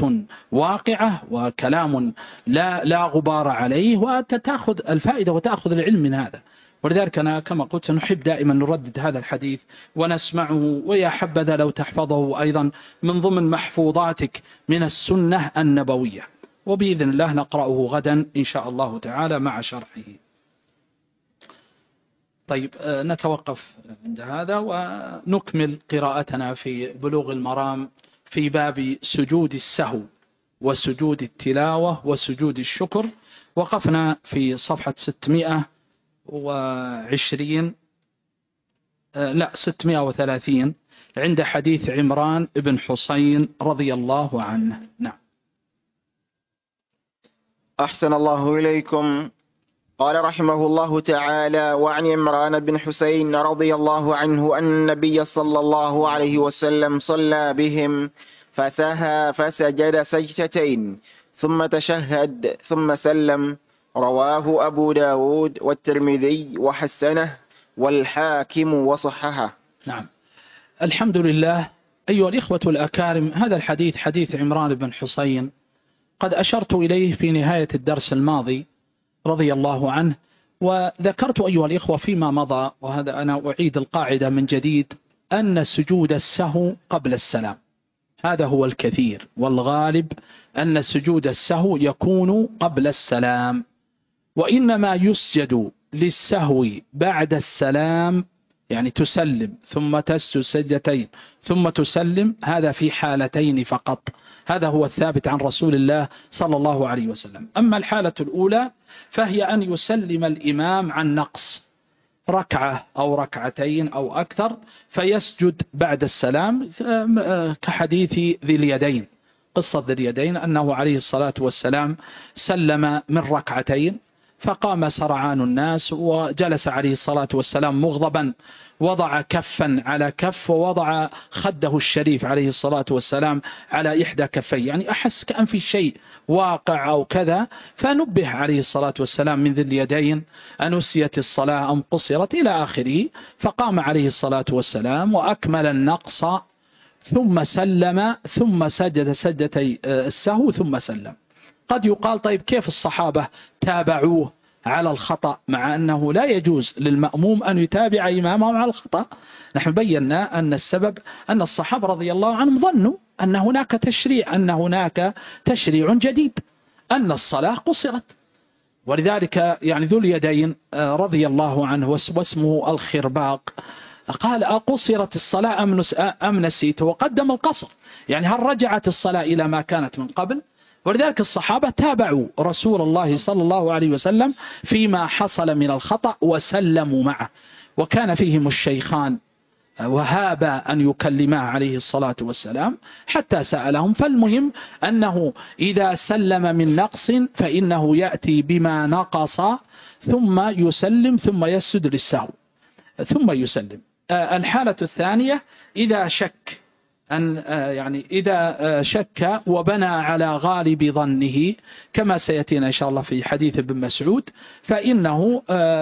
واقعة وكلام لا, لا غبار عليه، وتأخذ الفائدة وتأخذ العلم من هذا. ولذلك أنا كما قلت نحب دائما نردد هذا الحديث ونسمعه، ويا حبذا لو تحفظه أيضا من ضمن محفوظاتك من السنة النبوية، وبإذن الله نقرأه غدا إن شاء الله تعالى مع شرحه. طيب نتوقف عند هذا ونكمل قراءتنا في بلوغ المرام في باب سجود السهو وسجود التلاوة وسجود الشكر. وقفنا في صفحة ستمائة وعشرين لا ستمائة وثلاثين عند حديث عمران بن حسين رضي الله عنه. نعم. أحسن الله إليكم. قال رحمه الله تعالى: وعن عمران بن حسين رضي الله عنه أن النبي صلى الله عليه وسلم صلى بهم فسهى فسجد سجدتين ثم تشهد ثم سلم. رواه أبو داود والترمذي وحسنه والحاكم وصححه. نعم. الحمد لله. أيها الإخوة الأكارم، هذا الحديث حديث عمران بن حسين قد أشرت إليه في نهاية الدرس الماضي رضي الله عنه، وذكرت أيها الإخوة فيما مضى، وهذا أنا أعيد القاعدة من جديد، أن سجود السهو قبل السلام هذا هو الكثير، والغالب أن سجود السهو يكون قبل السلام، وإنما يسجد للسهو بعد السلام، يعني تسلم ثم تسجد سجدتين ثم تسلم، هذا في حالتين فقط، هذا هو الثابت عن رسول الله صلى الله عليه وسلم. أما الحالة الأولى فهي أن يسلم الإمام عن نقص ركعة أو ركعتين أو أكثر فيسجد بعد السلام، كحديث ذي اليدين، قصة ذي اليدين أنه عليه الصلاة والسلام سلم من ركعتين فقام سرعان الناس وجلس عليه الصلاة والسلام مغضبا، وضع كفا على كف ووضع خده الشريف عليه الصلاة والسلام على إحدى كفيه، يعني أحس كأن في شيء واقع أو كذا، فنبه عليه الصلاة والسلام من ذي اليدين أنسيت الصلاة أم قصرت إلى آخره، فقام عليه الصلاة والسلام وأكمل النقص ثم سلم ثم سجد سجدتي السهو ثم سلم. قد يقال طيب كيف الصحابة تابعوه على الخطأ مع أنه لا يجوز للمأموم أن يتابع إمامه على الخطأ؟ نحن بينا أن السبب أن الصحابة رضي الله عنهم ظنوا أن هناك تشريع أن هناك تشريع جديد، أن الصلاة قصرت. ولذلك يعني ذو اليدين رضي الله عنه واسمه الخرباق قال أقصرت الصلاة أم نسيت، وقدم القصر، يعني هل رجعت الصلاة إلى ما كانت من قبل؟ ولذلك الصحابة تابعوا رسول الله صلى الله عليه وسلم فيما حصل من الخطأ وسلموا معه، وكان فيهم الشيخان وهابا أن يكلما عليه الصلاة والسلام حتى سألهم. فالمهم أنه إذا سلم من نقص فإنه يأتي بما نقص ثم يسلم ثم يسجد للسهو ثم يسلم. الحالة الثانية إذا شك أن يعني إذا شك وبنى على غالب ظنه كما سيأتينا إن شاء الله في حديث ابن مسعود، فإنه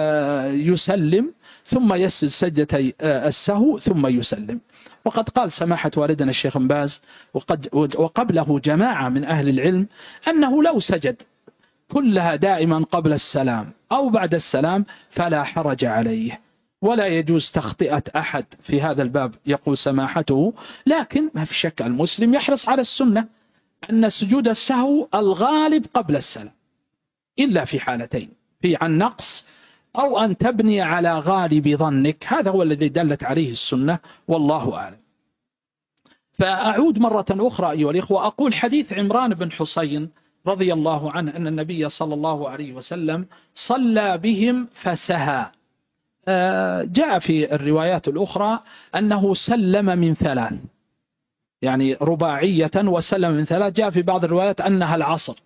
يسلم ثم يسجد سجدتي السهو ثم يسلم. وقد قال سماحة والدنا الشيخ بن باز وقد وقبله جماعة من أهل العلم أنه لو سجد كلها دائما قبل السلام أو بعد السلام فلا حرج عليه، ولا يجوز تخطئة أحد في هذا الباب يقول سماحته. لكن ما في شك المسلم يحرص على السنة أن سجود السهو الغالب قبل السلام إلا في حالتين، في عن نقص أو أن تبني على غالب ظنك، هذا هو الذي دلت عليه السنة والله أعلم. فأعود مرة أخرى أيها الإخوة أقول حديث عمران بن حسين رضي الله عنه أن النبي صلى الله عليه وسلم صلى بهم فسهى. جاء في الروايات الأخرى أنه سلم من ثلاث، يعني رباعية وسلم من ثلاث. جاء في بعض الروايات أنها العصر.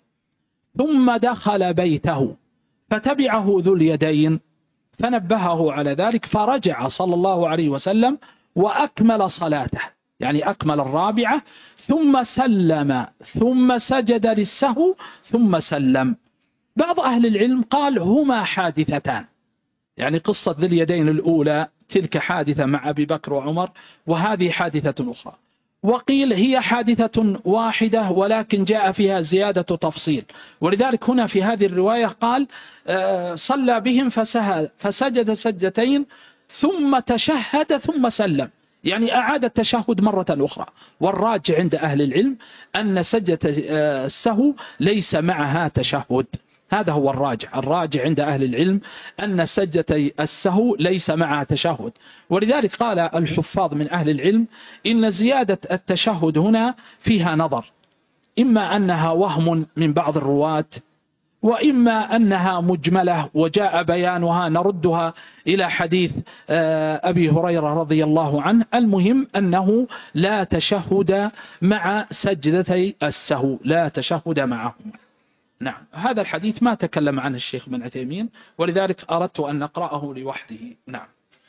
ثم دخل بيته فتبعه ذو اليدين فنبهه على ذلك، فرجع صلى الله عليه وسلم وأكمل صلاته، يعني أكمل الرابعة ثم سلم ثم سجد للسهو ثم سلم. بعض أهل العلم قال هما حادثتان، يعني قصة ذي اليدين الأولى تلك حادثة مع أبي بكر وعمر، وهذه حادثة أخرى. وقيل هي حادثة واحدة ولكن جاء فيها زيادة تفصيل، ولذلك هنا في هذه الرواية قال صلى بهم فسهى فسجد سجدتين ثم تشهد ثم سلم، يعني أعاد التشهد مرة أخرى. والراجع عند أهل العلم أن سجدة السهو ليس معها تشهد، هذا هو الراجع. الراجع عند أهل العلم أن سجدة السهو ليس معها تشهد. ولذلك قال الحفاظ من أهل العلم إن زيادة التشهد هنا فيها نظر، إما أنها وهم من بعض الرواة، وإما أنها مجملة وجاء بيانها نردها إلى حديث أبي هريرة رضي الله عنه. المهم أنه لا تشهد مع سجدتي السهو، لا تشهد معهما. نعم، هذا الحديث ما تكلم عنه الشيخ بن عثيمين، ولذلك أردت أن نقرأه لوحده. نعم.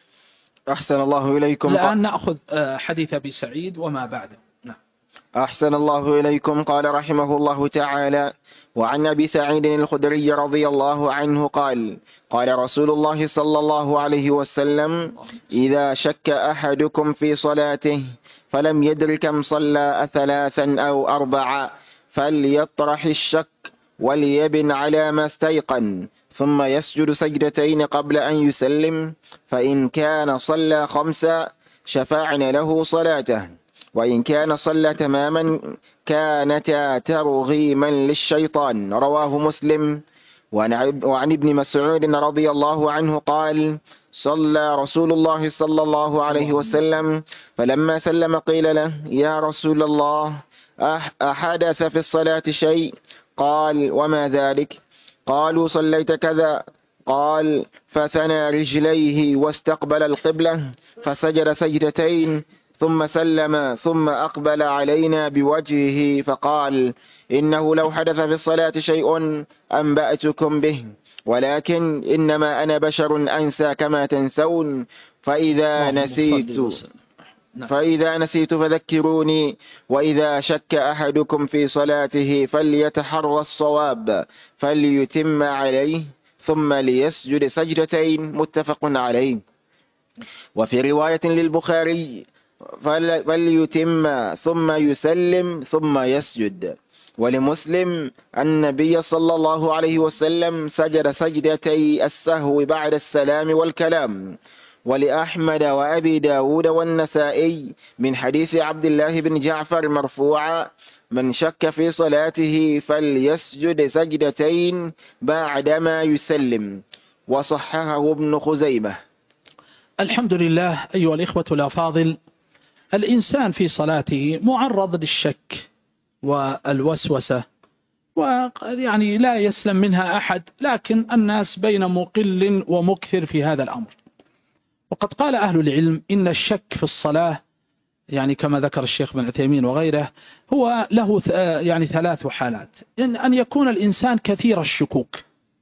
أحسن الله إليكم. الآن نأخذ حديث أبي سعيد وما بعده. نعم. أحسن الله إليكم. قال رحمه الله تعالى: وعن أبي سعيد الخدري رضي الله عنه قال: قال رسول الله صلى الله عليه وسلم: إذا شك أحدكم في صلاته فلم يدر كم صلى ثلاثا أو أربعا فليطرح الشك وليبن على ما استيقن ثم يسجد سجدتين قبل أن يسلم، فإن كان صلى خمسا شفعنا له صلاته، وإن كان صلى تماما كانتا ترغيما للشيطان. رواه مسلم. وعن ابن مسعود رضي الله عنه قال: صلى رسول الله صلى الله عليه وسلم فلما سلم قيل له: يا رسول الله أحدث في الصلاة شيء؟ قال: وما ذلك؟ قالوا: صليت كذا. قال: فثنى رجليه واستقبل القبلة فسجد سجدتين ثم سلم ثم أقبل علينا بوجهه فقال: إنه لو حدث في الصلاة شيء أنبأتكم به، ولكن إنما أنا بشر أنسى كما تنسون، فإذا نسيت فإذا نسيت فذكروني، وإذا شك أحدكم في صلاته فليتحرى الصواب فليتم عليه ثم ليسجد سجدتين، متفق عليه. وفي رواية للبخاري فليتم ثم يسلم ثم يسجد. ولمسلم النبي صلى الله عليه وسلم سجد سجدتي السهو بعد السلام والكلام. ولأحمد وأبي داود والنسائي من حديث عبد الله بن جعفر مرفوعا: من شك في صلاته فليسجد سجدتين بعدما يسلم. وصححه ابن خزيمة. الحمد لله. أيها الإخوة الأفاضل، الإنسان في صلاته معرض للشك والوسوسة، ويعني لا يسلم منها أحد، لكن الناس بين مقل ومكثر في هذا الأمر. وقد قال أهل العلم إن الشك في الصلاة، يعني كما ذكر الشيخ بن عثيمين وغيره، هو له يعني ثلاث حالات: إن أن يكون الإنسان كثير الشكوك،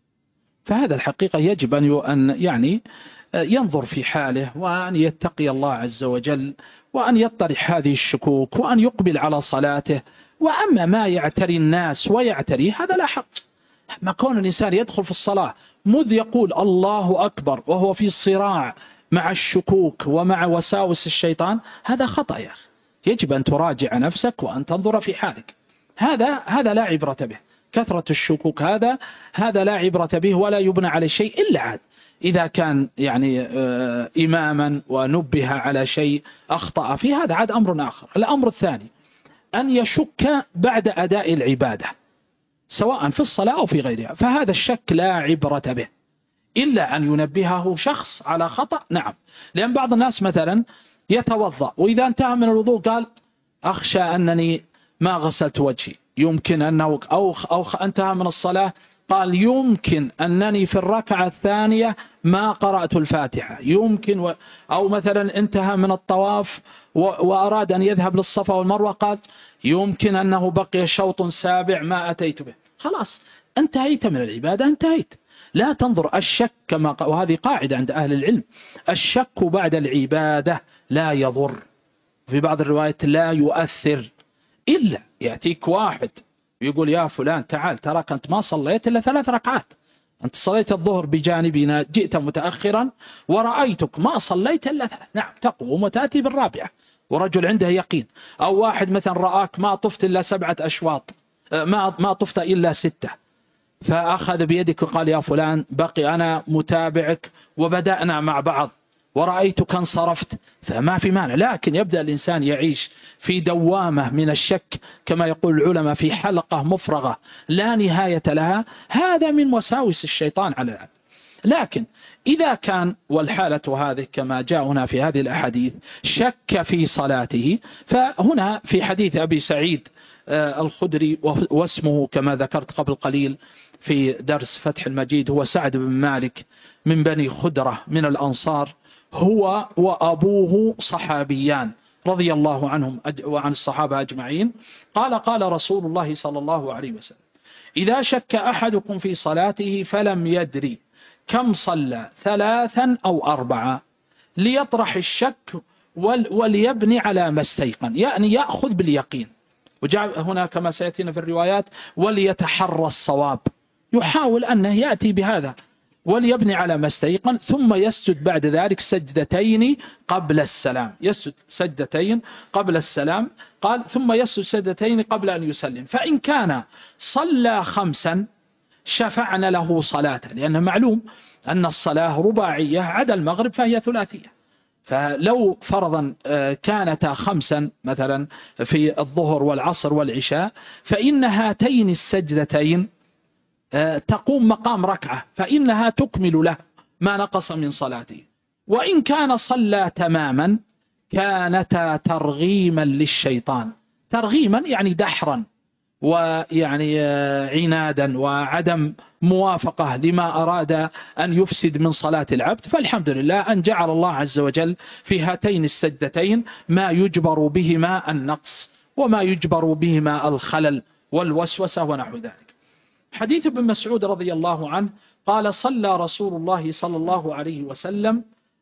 فهذا الحقيقة يجب أن يعني ينظر في حاله وأن يتقي الله عز وجل، وأن يطرح هذه الشكوك وأن يقبل على صلاته. وأما ما يعتري الناس ويعتري، هذا لا حق. ما كون الإنسان يدخل في الصلاة مذ يقول الله أكبر وهو في صراع مع الشكوك ومع وساوس الشيطان، هذا خطأ يا أخي. يجب أن تراجع نفسك وأن تنظر في حالك. هذا هذا لا عبرة به. كثرة الشكوك هذا هذا لا عبرة به ولا يبنى على شيء، إلا عاد إذا كان يعني إماما ونبه على شيء أخطأ فيه، هذا عاد أمر آخر. الأمر الثاني أن يشك بعد أداء العبادة سواء في الصلاة أو في غيرها، فهذا الشك لا عبرة به إلا أن ينبهه شخص على خطأ. نعم، لأن بعض الناس مثلا يتوضأ وإذا انتهى من الوضوء قال أخشى أنني ما غسلت وجهي، يمكن أنه أو, أو انتهى من الصلاة قال يمكن أنني في الركعة الثانية ما قرأت الفاتحة، يمكن و... أو مثلا انتهى من الطواف و... وأراد أن يذهب للصفا والمروة قال يمكن أنه بقي شوط سابع ما أتيت به. خلاص انتهيت من العبادة، انتهيت. لا تنظر الشك كما ق... وهذه قاعدة عند أهل العلم: الشك بعد العبادة لا يضر، في بعض الروايات لا يؤثر. إلا يأتيك واحد ويقول يا فلان تعال تراك أنت ما صليت إلا ثلاث ركعات، أنت صليت الظهر بجانبنا، جئت متأخرا ورأيتك ما صليت إلا ثلاث. نعم، تقوم وتأتي بالرابعة ورجل عنده يقين. أو واحد مثلا رآك ما طفت إلا سبعة أشواط، ما ما طفت إلا ستة، فأخذ بيدك وقال يا فلان بقي أنا متابعك وبدأنا مع بعض ورأيتك انصرفت، فما في مانع. لكن يبدأ الإنسان يعيش في دوامة من الشك كما يقول العلماء، في حلقة مفرغة لا نهاية لها، هذا من وساوس الشيطان على العبد. لكن إذا كان، والحالة هذه كما جاء هنا في هذه الأحاديث، شك في صلاته، فهنا في حديث أبي سعيد الخدري واسمه كما ذكرت قبل قليل في درس فتح المجيد هو سعد بن مالك من بني خدرة من الأنصار، هو وأبوه صحابيان رضي الله عنهم وعن الصحابة أجمعين. قال قال رسول الله صلى الله عليه وسلم: إذا شك أحدكم في صلاته فلم يدري كم صلى ثلاثا أو أربعة ليطرح الشك وليبني على ما استيقن، يعني يأخذ باليقين. وجاء هنا كما سيأتينا في الروايات وليتحرى الصواب، يحاول أنه يأتي بهذا وليبني على ما استيقن، ثم يسجد بعد ذلك سجدتين قبل السلام، يسجد سجدتين قبل السلام. قال ثم يسجد سجدتين قبل أن يسلم، فإن كان صلى خمسا شفعنا له صلاة، لأنه معلوم أن الصلاة رباعية عدا المغرب فهي ثلاثية. فلو فرضا كانتا خمسا مثلا في الظهر والعصر والعشاء، فإن هاتين السجدتين تقوم مقام ركعة، فإنها تكمل له ما نقص من صلاته. وإن كان صلى تماما كانتا ترغيما للشيطان، ترغيما يعني دحرا ويعني عنادا وعدم موافقة لما أراد أن يفسد من صلاة العبد. فالحمد لله أن جعل الله عز وجل في هاتين السجدتين ما يجبر بهما النقص وما يجبر بهما الخلل والوسوسة ونحو ذلك. حديث ابن مسعود رضي الله عنه قال صلى رسول الله صلى الله عليه وسلم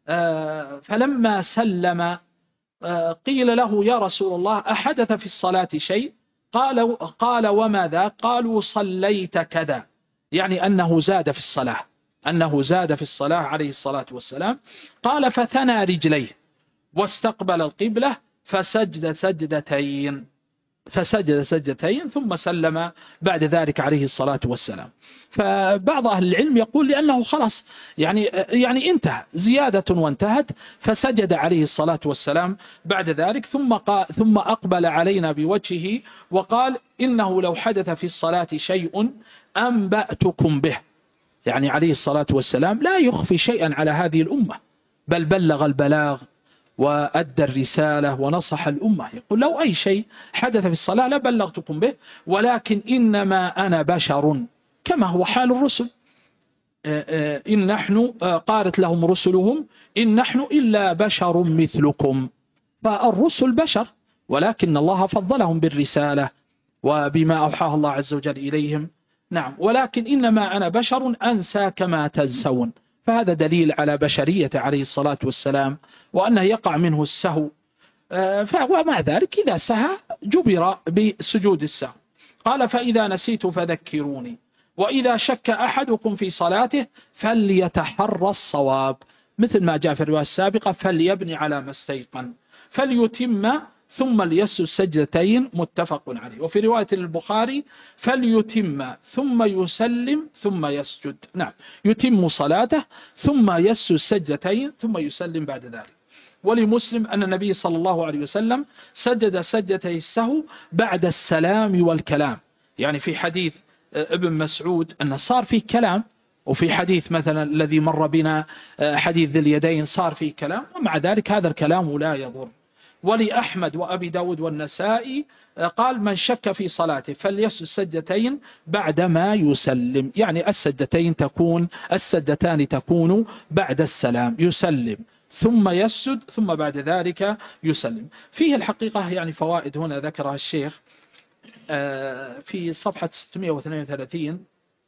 فلما سلم قيل له يا رسول الله أحدث في الصلاة شيء؟ قال قال وما ذا؟ قالوا صليت كذا، يعني أنه زاد في الصلاة أنه زاد في الصلاة عليه الصلاة والسلام. قال فثنى رجليه واستقبل القبلة فسجد سجدتين فسجد سجدتين ثم سلم بعد ذلك عليه الصلاة والسلام. فبعض أهل العلم يقول لأنه خلاص يعني يعني انتهى زيادة وانتهت، فسجد عليه الصلاة والسلام بعد ذلك ثم قال ثم أقبل علينا بوجهه وقال إنه لو حدث في الصلاة شيء أنبأتكم به، يعني عليه الصلاة والسلام لا يخفي شيئا على هذه الأمة، بل بلغ البلاغ وأدى الرسالة ونصح الأمة. يقول لو أي شيء حدث في الصلاة لبلغتكم به، ولكن إنما أنا بشر كما هو حال الرسل. إن نحن قالت لهم رسلهم إن نحن إلا بشر مثلكم، فالرسل بشر ولكن الله فضلهم بالرسالة وبما أوحاه الله عز وجل إليهم. نعم، ولكن إنما أنا بشر أنسى كما تنسون، فهذا دليل على بشرية عليه الصلاة والسلام وأنه يقع منه السهو، فهو مع ذلك إذا سهى جبر بسجود السهو. قال فإذا نسيت فذكروني، وإذا شك أحدكم في صلاته فليتحرى الصواب، مثل ما جاء في الرواية السابقة فليبني على ما استيقن، فليتم ثم ليسجد سجدتين، متفق عليه. وفي رواية البخاري فليتم ثم يسلم ثم يسجد، نعم يتم صلاته ثم يسجد سجدتين ثم يسلم بعد ذلك. ولمسلم أن النبي صلى الله عليه وسلم سجد سجدتي السهو بعد السلام والكلام، يعني في حديث ابن مسعود أن صار فيه كلام، وفي حديث مثلا الذي مر بنا حديث ذي اليدين صار فيه كلام، ومع ذلك هذا الكلام لا يضر. ولأحمد وأبي داود والنسائي قال من شك في صلاته فليسجد سجدتين بعدما يسلم، يعني السجدتين تكون السجدتان تكون بعد السلام، يسلم ثم يسجد ثم بعد ذلك يسلم. فيه الحقيقة يعني فوائد هنا ذكرها الشيخ في صفحة ستمائة واثنين وثلاثين.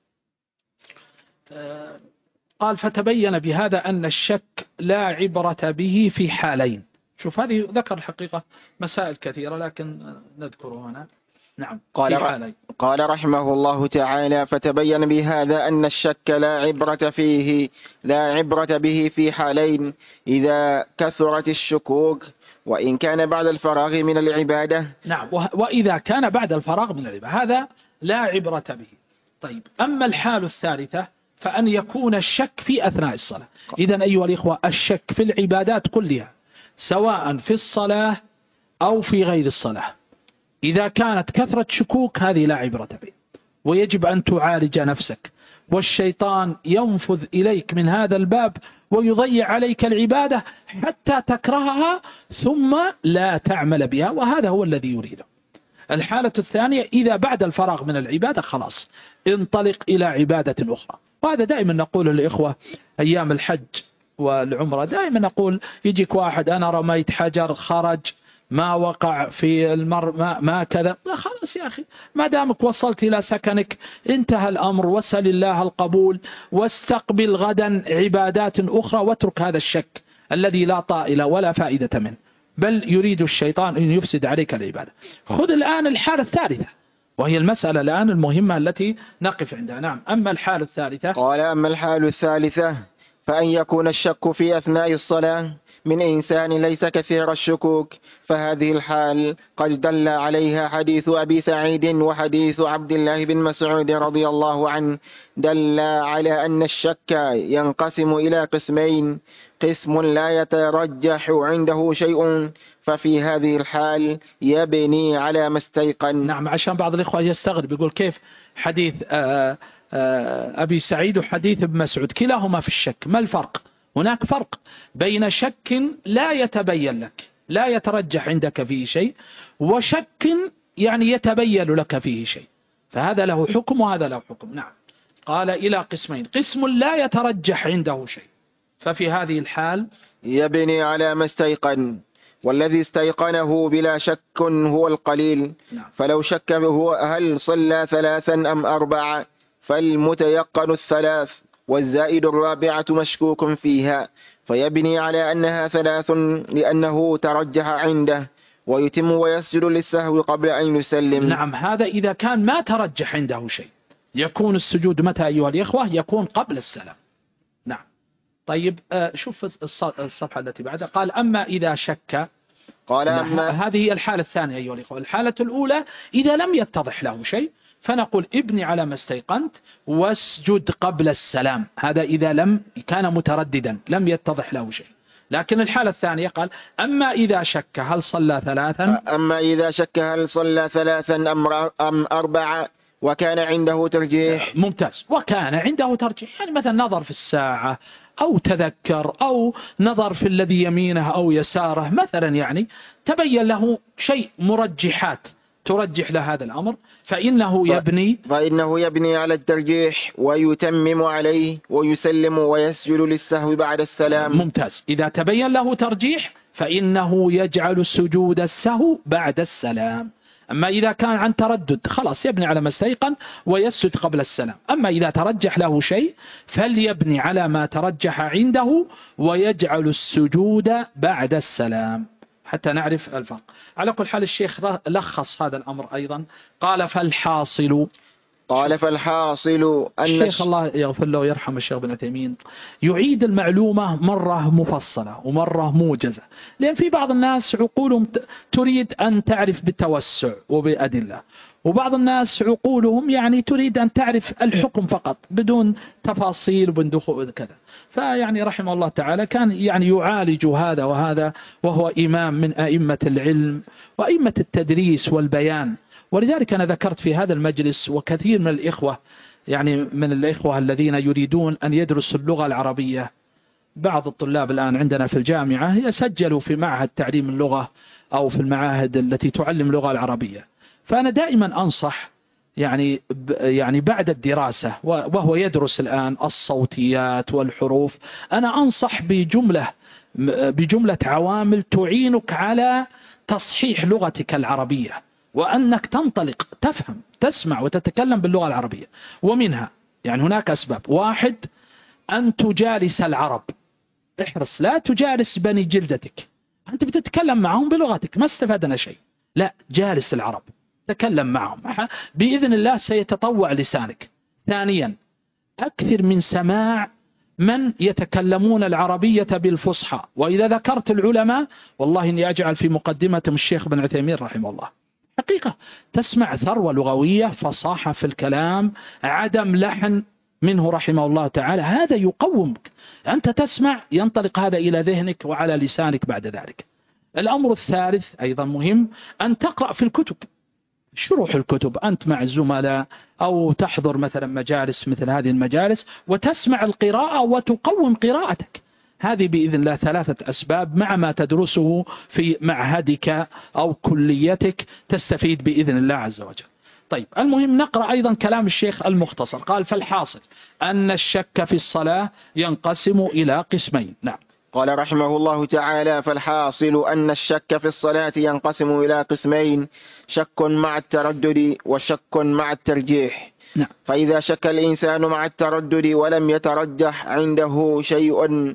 قال فتبين بهذا أن الشك لا عبرة به في حالين. شوف هذه ذكر الحقيقة مسائل كثيرة لكن نذكره هنا. نعم قال, قال رحمه الله تعالى فتبين بهذا أن الشك لا عبرة فيه لا عبرة به في حالين: إذا كثرت الشكوك وإن كان بعد الفراغ من العبادة. نعم، وإذا كان بعد الفراغ من العبادة هذا لا عبرة به. طيب، أما الحال الثالثة فأن يكون الشك في أثناء الصلاة. إذن أيها الإخوة الشك في العبادات كلها سواء في الصلاة أو في غير الصلاة، إذا كانت كثرة شكوك هذه لا عبرة به، ويجب أن تعالج نفسك، والشيطان ينفذ إليك من هذا الباب ويضيع عليك العبادة حتى تكرهها ثم لا تعمل بها، وهذا هو الذي يريده. الحالة الثانية إذا بعد الفراغ من العبادة خلاص انطلق إلى عبادة أخرى، وهذا دائما نقول للإخوة أيام الحج والعمرة، دائما نقول يجيك واحد أنا رميت حجر خرج ما وقع في المر ما, ما كذا، خلاص يا أخي ما دامك وصلت إلى سكنك انتهى الأمر، وسل الله القبول واستقبل غدا عبادات أخرى، واترك هذا الشك الذي لا طائل ولا فائدة منه، بل يريد الشيطان أن يفسد عليك العبادة. خذ الآن الحالة الثالثة وهي المسألة الآن المهمة التي نقف عندها. نعم، أما الحالة الثالثة قال أما الحالة الثالثة فأن يكون الشك في أثناء الصلاة من إنسان ليس كثير الشكوك، فهذه الحال قد دل عليها حديث أبي سعيد وحديث عبد الله بن مسعود رضي الله عنه، دل على أن الشك ينقسم إلى قسمين: قسم لا يترجح عنده شيء ففي هذه الحال يبني على ما استيقن. نعم، عشان بعض الإخوة يستغرب يقول كيف حديث آآ آآ أبي سعيد وحديث ابن مسعود كلاهما في الشك؟ ما الفرق؟ هناك فرق بين شك لا يتبين لك لا يترجح عندك فيه شيء، وشك يعني يتبين لك فيه شيء، فهذا له حكم وهذا له حكم. نعم، قال إلى قسمين: قسم لا يترجح عنده شيء ففي هذه الحال يبني على ما استيقن، والذي استيقنه بلا شك هو القليل. نعم. فلو شك هو هل صلى ثلاثا أم أربعة فالمتيقن الثلاث، والزائد الرابعة مشكوك فيها، فيبني على أنها ثلاث لأنه ترجح عنده، ويتم ويسجد للسهو قبل أن يسلم. نعم، هذا إذا كان ما ترجح عنده شيء، يكون السجود متى أيها الإخوة؟ يكون قبل السلام. نعم. طيب شوف الصفحة التي بعدها، قال أما إذا شك، قال أما هذه هي الحالة الثانية أيها الإخوة. الحالة الأولى إذا لم يتضح له شيء فنقول ابني على ما استيقنت واسجد قبل السلام، هذا إذا لم كان مترددا لم يتضح له شيء. لكن الحالة الثانية قال أما إذا شك هل صلى ثلاثا، أما إذا شك هل صلى ثلاثا أم أربعة وكان عنده ترجيح. ممتاز. وكان عنده ترجيح، يعني مثلا نظر في الساعة أو تذكر أو نظر في الذي يمينه أو يساره مثلا، يعني تبين له شيء مرجحات ترجح له هذا الأمر، فإنه يبني فإنه يبني على الترجيح ويتمم عليه ويسلم ويسجد للسهو بعد السلام. ممتاز. إذا تبين له ترجيح فإنه يجعل السجود السهو بعد السلام. أما إذا كان عن تردد خلاص يبني على ما استيقن ويسجد قبل السلام. أما إذا ترجح له شيء فليبني على ما ترجح عنده ويجعل السجود بعد السلام حتى نعرف الفرق. على كل حال الشيخ لخص هذا الأمر أيضا، قال فالحاصل قال فالحاصل أن الشيخ الله يغفر له ويرحم الشيخ بن عثيمين يعيد المعلومة مرة مفصلة ومرة موجزة، لأن في بعض الناس عقولهم تريد أن تعرف بالتوسع وبأدلة، وبعض الناس عقولهم يعني تريد أن تعرف الحكم فقط بدون تفاصيل وبدون دخول كذا. فيعني رحمه الله تعالى كان يعني يعالج هذا وهذا، وهو إمام من أئمة العلم وأئمة التدريس والبيان. ولذلك أنا ذكرت في هذا المجلس وكثير من الإخوة، يعني من الإخوة الذين يريدون أن يدرسوا اللغة العربية، بعض الطلاب الآن عندنا في الجامعة يسجلوا في معهد تعليم اللغة أو في المعاهد التي تعلم اللغة العربية. فأنا دائما أنصح يعني يعني بعد الدراسة وهو يدرس الآن الصوتيات والحروف، أنا أنصح بجملة بجملة عوامل تعينك على تصحيح لغتك العربية، وأنك تنطلق تفهم تسمع وتتكلم باللغة العربية. ومنها يعني هناك أسباب: واحد، أن تجالس العرب، احرص لا تجالس بني جلدتك، أنت بتتكلم معهم بلغتك ما استفادنا شيء، لا، جالس العرب تكلم معهم بإذن الله سيتطوع لسانك. ثانيا، أكثر من سماع من يتكلمون العربية بالفصحى، وإذا ذكرت العلماء والله إني أجعل في مقدمتهم الشيخ بن عثيمين رحمه الله، حقيقة تسمع ثروة لغوية، فصاحة في الكلام، عدم لحن منه رحمه الله تعالى، هذا يقومك، أنت تسمع ينطلق هذا إلى ذهنك وعلى لسانك بعد ذلك. الأمر الثالث أيضا مهم، أن تقرأ في الكتب، شروح الكتب أنت مع الزملاء أو تحضر مثلا مجالس مثل هذه المجالس وتسمع القراءة وتقوم قراءتك. هذه بإذن الله ثلاثة أسباب مع ما تدرسه في معهدك أو كليتك تستفيد بإذن الله عز وجل. طيب المهم نقرأ أيضا كلام الشيخ المختصر، قال فالحاصل أن الشك في الصلاة ينقسم إلى قسمين. نعم. قال رحمه الله تعالى فالحاصل أن الشك في الصلاة ينقسم إلى قسمين: شك مع التردد وشك مع الترجيح. نعم. فإذا شك الإنسان مع التردد ولم يترجح عنده شيء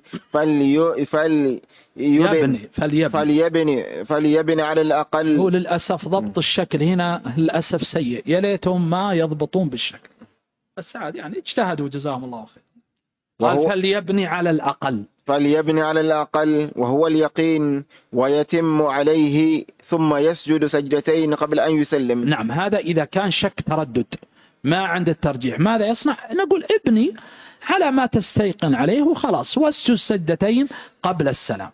فلي فلي يبني فليبني فليبني فليبني على الأقل. هو للأسف ضبط الشكل هنا للأسف سيء، يا ليتهم ما يضبطون بالشكل، بس عاد يعني اجتهدوا جزاهم الله خير. قال فليبني على الأقل فليبني على الأقل وهو اليقين ويتم عليه ثم يسجد سجدتين قبل أن يسلم. نعم، هذا إذا كان شك تردد ما عند الترجيح ماذا يصنع؟ نقول ابني على ما تستيقن عليه وخلاص واسجد سجدتين قبل السلام.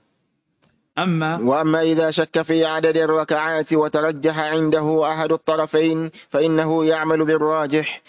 أما وأما إذا شك في عدد الركعات وترجح عنده أحد الطرفين فإنه يعمل بالراجح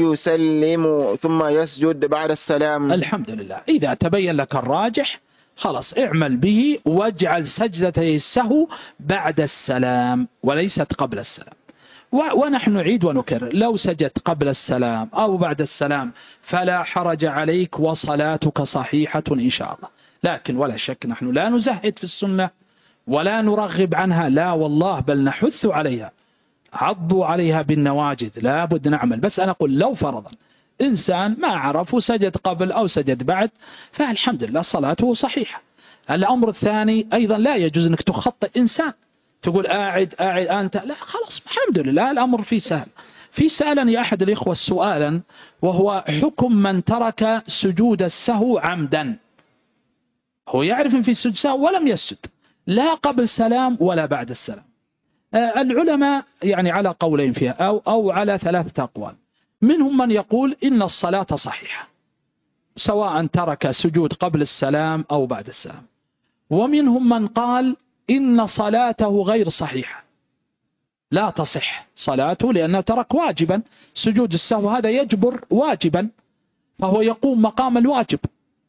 ويسلم ثم يسجد بعد السلام. الحمد لله، إذا تبين لك الراجح خلاص اعمل به واجعل سجدتي السهو بعد السلام وليست قبل السلام. ونحن نعيد ونكرر، لو سجدت قبل السلام أو بعد السلام فلا حرج عليك وصلاتك صحيحة إن شاء الله. لكن ولا شك نحن لا نزهد في السنة ولا نرغب عنها، لا والله، بل نحث عليها، عضوا عليها بالنواجذ، لا بد نعمل. بس أنا أقول لو فرضا إنسان ما عرف وسجد قبل أو سجد بعد فالحمد لله صلاته صحيحة. الأمر الثاني أيضا لا يجوز أنك تخطئ إنسان تقول أعد أعد أنت، لا خلاص الحمد لله الأمر فيه سهل. في سألني أحد الإخوة سؤالا وهو حكم من ترك سجود السهو عمدا. هو يعرف أن في سجود سهو ولم يسجد لا قبل سلام ولا بعد السلام. العلماء يعني على قولين فيها أو, أو على ثلاثة أقوال. منهم من يقول إن الصلاة صحيحة سواء ترك سجود قبل السلام أو بعد السلام، ومنهم من قال إن صلاته غير صحيحة لا تصح صلاته لأنه ترك واجبا. سجود السهو هذا يجبر واجبا فهو يقوم مقام الواجب،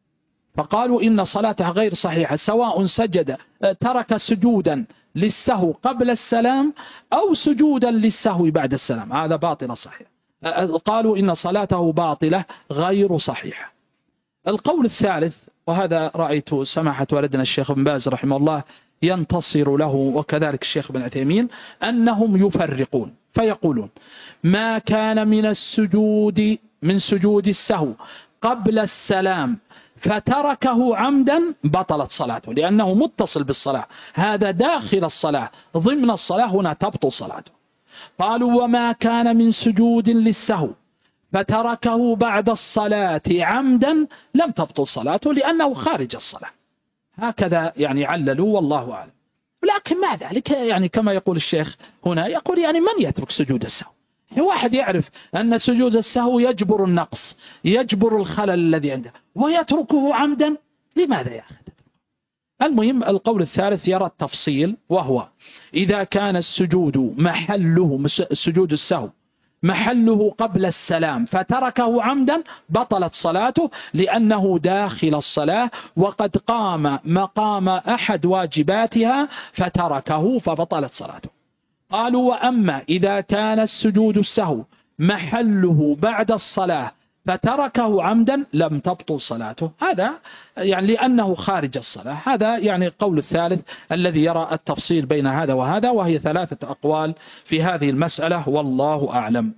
فقالوا إن صلاته غير صحيحة سواء سجد ترك سجودا للسهو قبل السلام أو سجودا للسهو بعد السلام، هذا باطل صحيح. قالوا إن صلاته باطلة غير صحيحة. القول الثالث وهذا رأيت سماحة والدنا الشيخ بن باز رحمه الله ينتصر له وكذلك الشيخ بن عثيمين، أنهم يفرقون فيقولون ما كان من السجود من سجود السهو قبل السلام فتركه عمدا بطلت صلاته لأنه متصل بالصلاة، هذا داخل الصلاة ضمن الصلاة هنا تبطل صلاته. قالوا وما كان من سجود للسهو فتركه بعد الصلاة عمدا لم تبطل صلاته لأنه خارج الصلاة. هكذا يعني عللوا والله أعلم. لكن مع ذلك يعني كما يقول الشيخ هنا يقول يعني من يترك سجود السهو؟ واحد يعرف أن سجود السهو يجبر النقص يجبر الخلل الذي عنده ويتركه عمدا، لماذا يا أخي؟ المهم القول الثالث يرى التفصيل، وهو إذا كان السجود محله سجود السهو محله قبل السلام فتركه عمدا بطلت صلاته لأنه داخل الصلاة وقد قام مقام أحد واجباتها فتركه فبطلت صلاته. قالوا وأما إذا كان السجود السهو محله بعد الصلاة فتركه عمدا لم تبطل صلاته، هذا يعني لأنه خارج الصلاة. هذا يعني القول الثالث الذي يرى التفصيل بين هذا وهذا، وهي ثلاثة أقوال في هذه المسألة والله أعلم.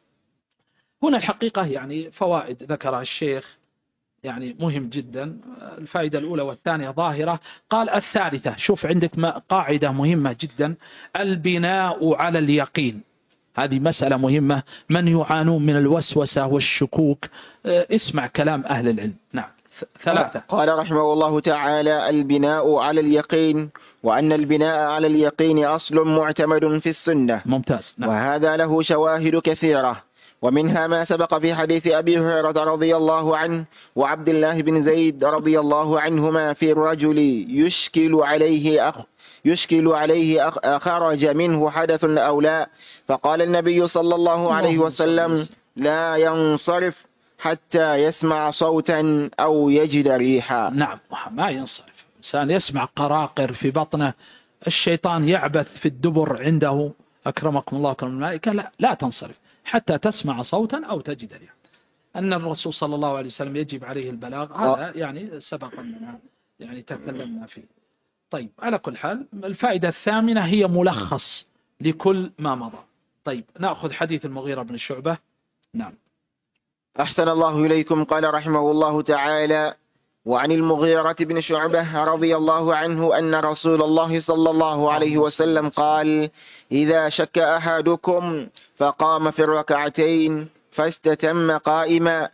هنا الحقيقة يعني فوائد ذكرها الشيخ يعني مهم جدا. الفائدة الأولى والثانية ظاهرة. قال الثالثة، شوف عندك قاعدة مهمة جدا، البناء على اليقين. هذه مسألة مهمة، من يعانون من الوسوسة والشكوك اسمع كلام أهل العلم. نعم. ثلاثة. قال رحمه الله تعالى البناء على اليقين، وأن البناء على اليقين أصل معتمد في السنة. ممتاز. نعم. وهذا له شواهد كثيرة، ومنها ما سبق في حديث أبي هريرة رضي الله عنه وعبد الله بن زيد رضي الله عنهما في الرجل يشكل عليه أخ يشكل عليه أخ خرج منه حدث أو لا، فقال النبي صلى الله عليه وسلم لا ينصرف حتى يسمع صوتا أو يجد ريحا. نعم ما ينصرف. إنسان يسمع قراقر في بطنه، الشيطان يعبث في الدبر عنده أكرمكم الله أكرم الملائكة، لا, لا تنصرف حتى تسمع صوتا أو تجد ريحا. أن الرسول صلى الله عليه وسلم يجب عليه البلاغ، هذا يعني سبق لنا يعني تكلمنا فيه. طيب على كل حال الفائدة الثامنة هي ملخص لكل ما مضى. طيب نأخذ حديث المغيرة بن شعبة. نعم. أحسن الله إليكم. قال رحمه الله تعالى وعن المغيرة بن شعبة رضي الله عنه أن رسول الله صلى الله عليه وسلم قال إذا شك أحدكم فقام في الركعتين فاستتم قائما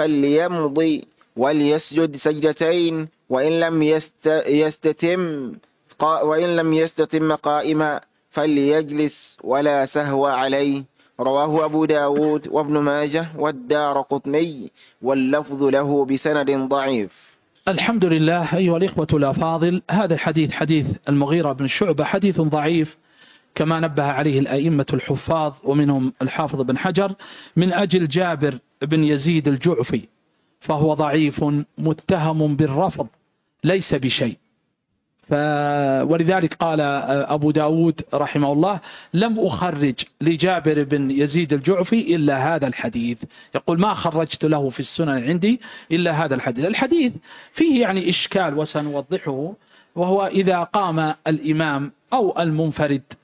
فليمضي وليسجد سجدتين وإن لم يستتم وإن لم يستتم قائما فليجلس ولا سهو عليه. رواه أبو داود وابن ماجه والدارقطني واللفظ له بسند ضعيف. الحمد لله. أيها الإخوة الأفاضل، هذا الحديث حديث المغيرة بن شعبة حديث ضعيف كما نبه عليه الأئمة الحفاظ ومنهم الحافظ بن حجر من أجل جابر بن يزيد الجعفي، فهو ضعيف متهم بالرفض ليس بشيء. ف... ولذلك قال أبو داود رحمه الله لم أخرج لجابر بن يزيد الجعفي إلا هذا الحديث، يقول ما خرجت له في السنن عندي إلا هذا الحديث. الحديث فيه يعني إشكال وسنوضحه، وهو إذا قام الإمام أو المنفرد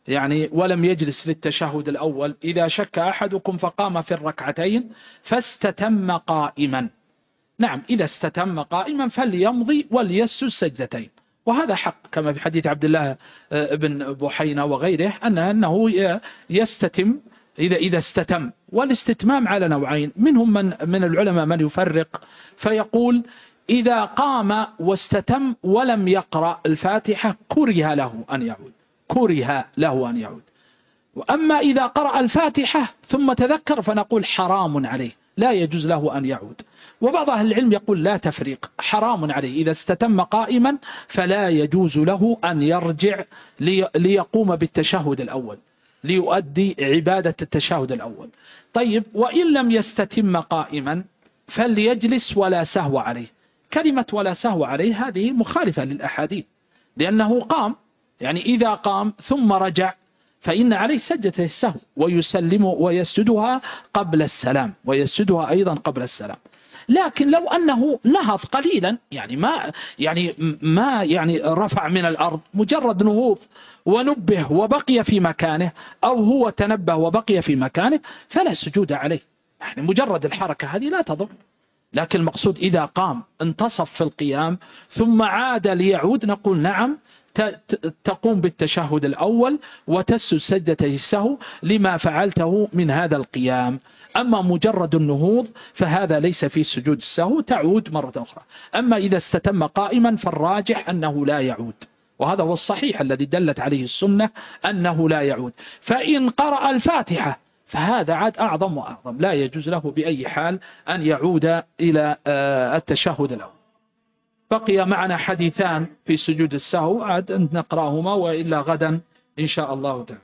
يعني ولم يجلس للتشهد الأول: إذا شك أحدكم فقام في الركعتين فاستتم قائما. نعم، إذا استتم قائما فليمضي وليسجد سجدتين، وهذا حق كما في حديث عبد الله بن بحينة وغيره أن أنه يستتم إذا إذا استتم. والاستتمام على نوعين: منهم من من العلماء من يفرق فيقول إذا قام واستتم ولم يقرأ الفاتحة كره له أن يعود، كره له أن يعود. وأما إذا قرأ الفاتحة ثم تذكر فنقول حرام عليه، لا يجوز له أن يعود. وبعض أهل العلم يقول لا تفريق، حرام عليه إذا استتم قائما فلا يجوز له أن يرجع ليقوم بالتشهد الأول، ليؤدي عبادة التشهد الأول. طيب، وإن لم يستتم قائما فليجلس ولا سهو عليه. كلمة ولا سهو عليه هذه مخالفة للأحاديث، لأنه قام، يعني إذا قام ثم رجع فإن عليه سجدة السهو ويسلم ويسجدها قبل السلام، ويسجدها أيضا قبل السلام. لكن لو أنه نهض قليلا، يعني ما يعني ما يعني رفع من الأرض، مجرد نهوض ونبه وبقي في مكانه، أو هو تنبه وبقي في مكانه، فلا سجود عليه، يعني مجرد الحركة هذه لا تضر. لكن المقصود إذا قام انتصف في القيام ثم عاد ليعود، نقول نعم تقوم بالتشهد الأول وتسجد سجدة السهو لما فعلته من هذا القيام. أما مجرد النهوض فهذا ليس فيه سجود السهو، تعود مرة أخرى. أما إذا استتم قائما فالراجح أنه لا يعود، وهذا هو الصحيح الذي دلت عليه السنة أنه لا يعود. فإن قرأ الفاتحة فهذا عاد أعظم وأعظم، لا يجوز له بأي حال أن يعود إلى التشهد الأول. بقي معنا حديثان في سجود السهو، عاد أن نقرأهما، وإلا غدا إن شاء الله تعالى.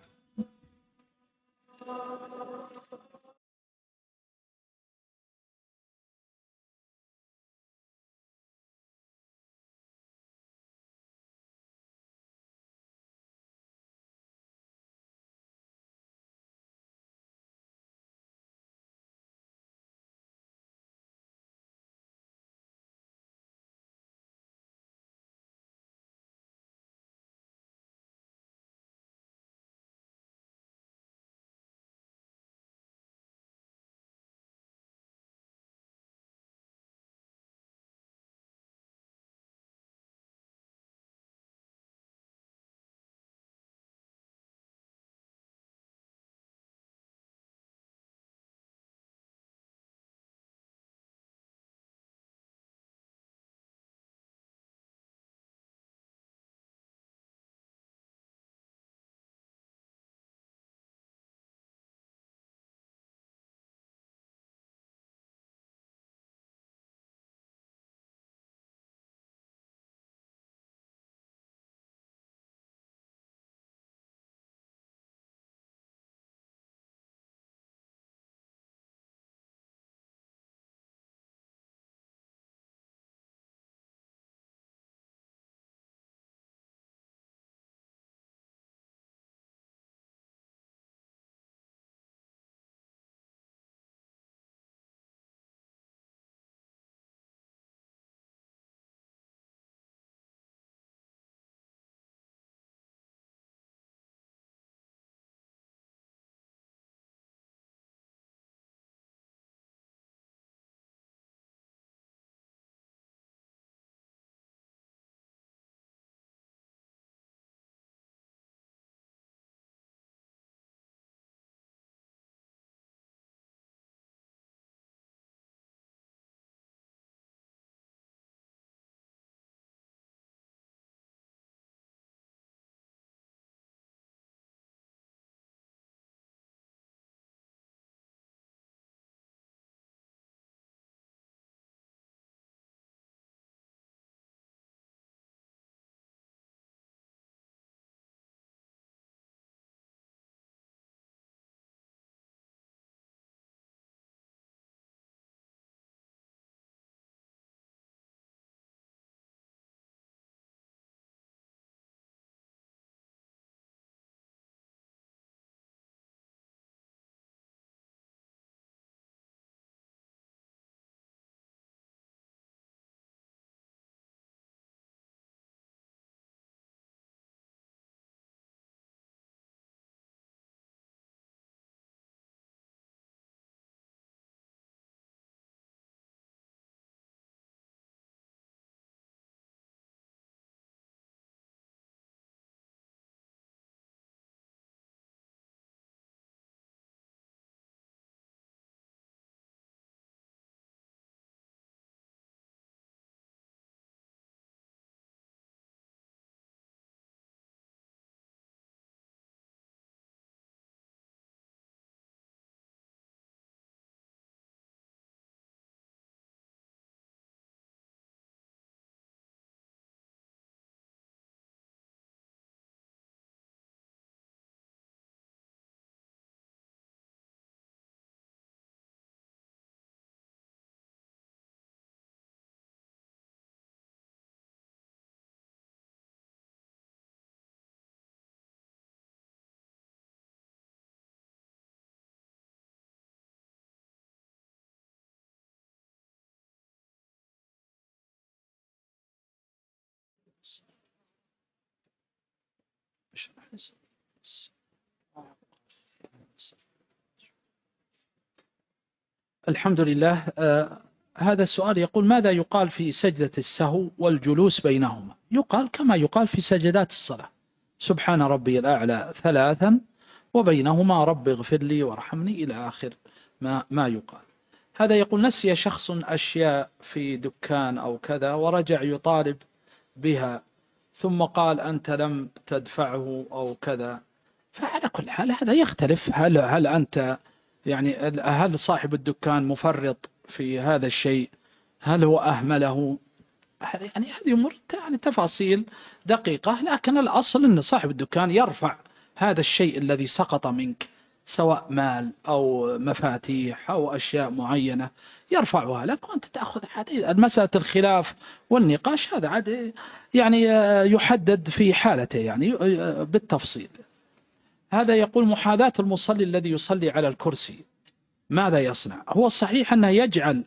الحمد لله. آه هذا السؤال يقول: ماذا يقال في سجدة السهو والجلوس بينهما؟ يقال كما يقال في سجدات الصلاة: سبحان ربي الأعلى ثلاثا، وبينهما رب اغفر لي وارحمني، إلى آخر ما, ما يقال. هذا يقول: نسي شخص أشياء في دكان أو كذا ورجع يطالب بها، ثم قال أنت لم تدفعه أو كذا. فعلى كل حال هذا يختلف. هل, هل أنت يعني هل صاحب الدكان مفرط في هذا الشيء؟ هل هو أهمله؟ يعني هذه أمور يعني تفاصيل دقيقة، لكن الأصل أن صاحب الدكان يرفع هذا الشيء الذي سقط منك، سواء مال أو مفاتيح أو أشياء معينة، يرفعها لك وأنت تأخذ. مسألة الخلاف والنقاش هذا عاد يعني يحدد في حالته يعني بالتفصيل. هذا يقول: محاذاة المصلي الذي يصلي على الكرسي ماذا يصنع؟ هو الصحيح أنه يجعل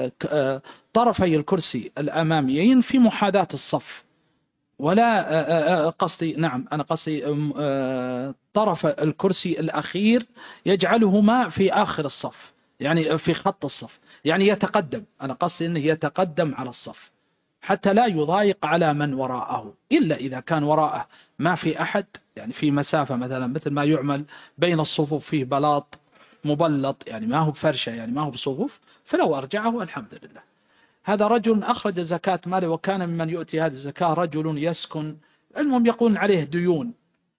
طرفي الكرسي الأماميين في محاذاة الصف، ولا قصدي نعم أنا قصدي طرف الكرسي الأخير يجعلهما في آخر الصف، يعني في خط الصف، يعني يتقدم. أنا قصدي أنه يتقدم على الصف حتى لا يضايق على من وراءه، إلا إذا كان وراءه ما في أحد، يعني في مسافة مثلا مثل ما يعمل بين الصفوف فيه بلاط مبلط، يعني ما هو بفرشة، يعني ما هو بصفوف، فلو أرجعه الحمد لله. هذا رجل أخرج زكاة ماله وكان ممن يؤتي هذه الزكاة رجل يسكن، المهم يقول عليه ديون،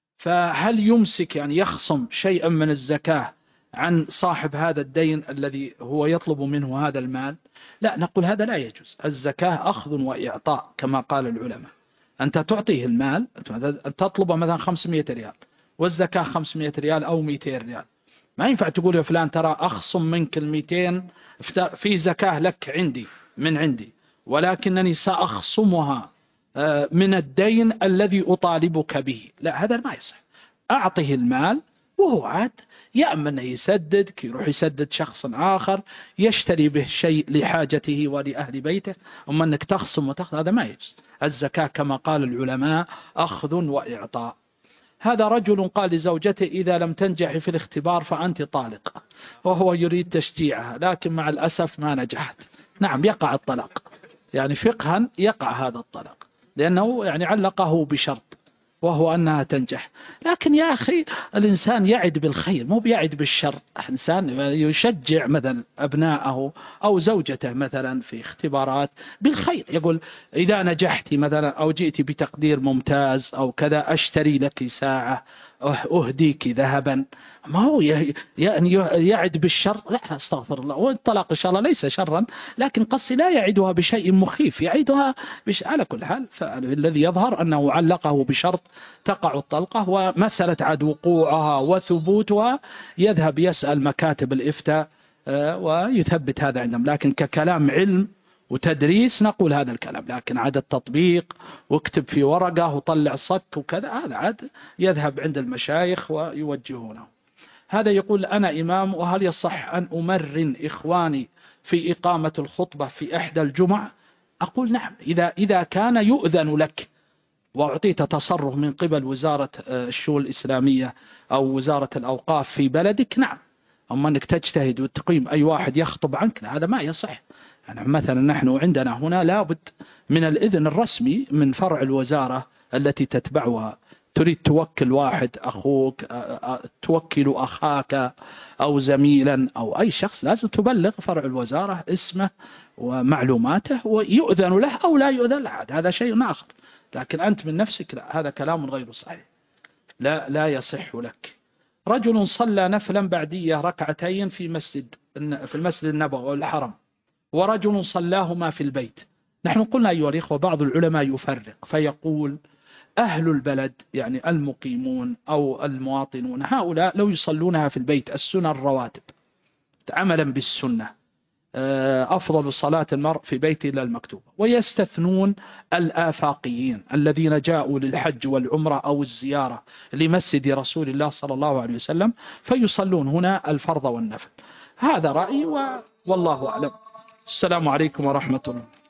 فهل يمسك يعني يخصم شيئا من الزكاة عن صاحب هذا الدين الذي هو يطلب منه هذا المال؟ لا، نقول هذا لا يجوز. الزكاة أخذ وإعطاء كما قال العلماء. أنت تعطيه المال، تطلب مثلا خمسمائة ريال والزكاة خمسمائة ريال أو مئتين ريال، ما ينفع تقول يا فلان ترى أخصم منك المئتين في زكاة لك عندي من عندي، ولكنني سأخصمها من الدين الذي أطالبك به. لا، هذا ما يصح. أعطه المال وهو عاد يأمن يسدد، يروح يسدد شخص آخر يشتري به شيء لحاجته ولأهل بيته، أما أنك تخصم وتأخذ هذا ما يجوز. الزكاة كما قال العلماء أخذ وإعطاء. هذا رجل قال لزوجته: إذا لم تنجحي في الاختبار فأنت طالق، وهو يريد تشجيعها، لكن مع الأسف ما نجحت. نعم، يقع الطلاق، يعني فقها يقع هذا الطلاق، لأنه يعني علقه بشرط وهو أنها تنجح. لكن يا أخي الإنسان يعد بالخير مو بيعد بالشر. الإنسان يشجع مثلا أبناءه أو زوجته مثلا في اختبارات بالخير، يقول إذا نجحتي مثلا أو جئتي بتقدير ممتاز أو كذا أشتري لك ساعة، أهديك ذهبا. ما هو يعني يعد بالشر، لا استغفر الله. والطلاق إن شاء الله ليس شرا، لكن قصي لا يعدها بشيء مخيف، يعدها بش... على كل حال. فالذي يظهر أنه علقه بشرط تقع الطلقة، ومسألة عد وقوعها وثبوتها يذهب يسأل مكاتب الإفتاء ويثبت هذا عندهم. لكن ككلام علم وتدريس نقول هذا الكلام، لكن عاد التطبيق واكتب في ورقة وطلع صك وكذا هذا عاد يذهب عند المشايخ ويوجهونه. هذا يقول: أنا إمام، وهل يصح أن أمرن إخواني في إقامة الخطبة في إحدى الجمع؟ أقول نعم، إذا إذا كان يؤذن لك وأعطيت تصرف من قبل وزارة الشؤون الإسلامية أو وزارة الأوقاف في بلدك، نعم. أما أنك تجتهد وتقيم أي واحد يخطب عنك، هذا ما يصح. يعني مثلا نحن عندنا هنا لابد من الإذن الرسمي من فرع الوزارة التي تتبعها. تريد توكل واحد أخوك، توكل أخاك أو زميلا أو أي شخص، لازم تبلغ فرع الوزارة اسمه ومعلوماته ويؤذن له أو لا يؤذن له، هذا شيء آخر. لكن أنت من نفسك لا، هذا كلام غير صحيح، لا لا يصح لك. رجل صلى نفلا بعدية ركعتين في مسجد في المسجد النبوي والحرم، ورجل صلاهما في البيت. نحن قلنا أيها الإخوة بعض العلماء يفرق فيقول: أهل البلد يعني المقيمون أو المواطنون هؤلاء لو يصلونها في البيت السنة الرواتب عملا بالسنة أفضل صلاة المرء في بيته إلا المكتوبة، ويستثنون الآفاقيين الذين جاءوا للحج والعمرة أو الزيارة لمسجد رسول الله صلى الله عليه وسلم فيصلون هنا الفرض والنفل. هذا رأيي والله أعلم. السلام عليكم ورحمة الله.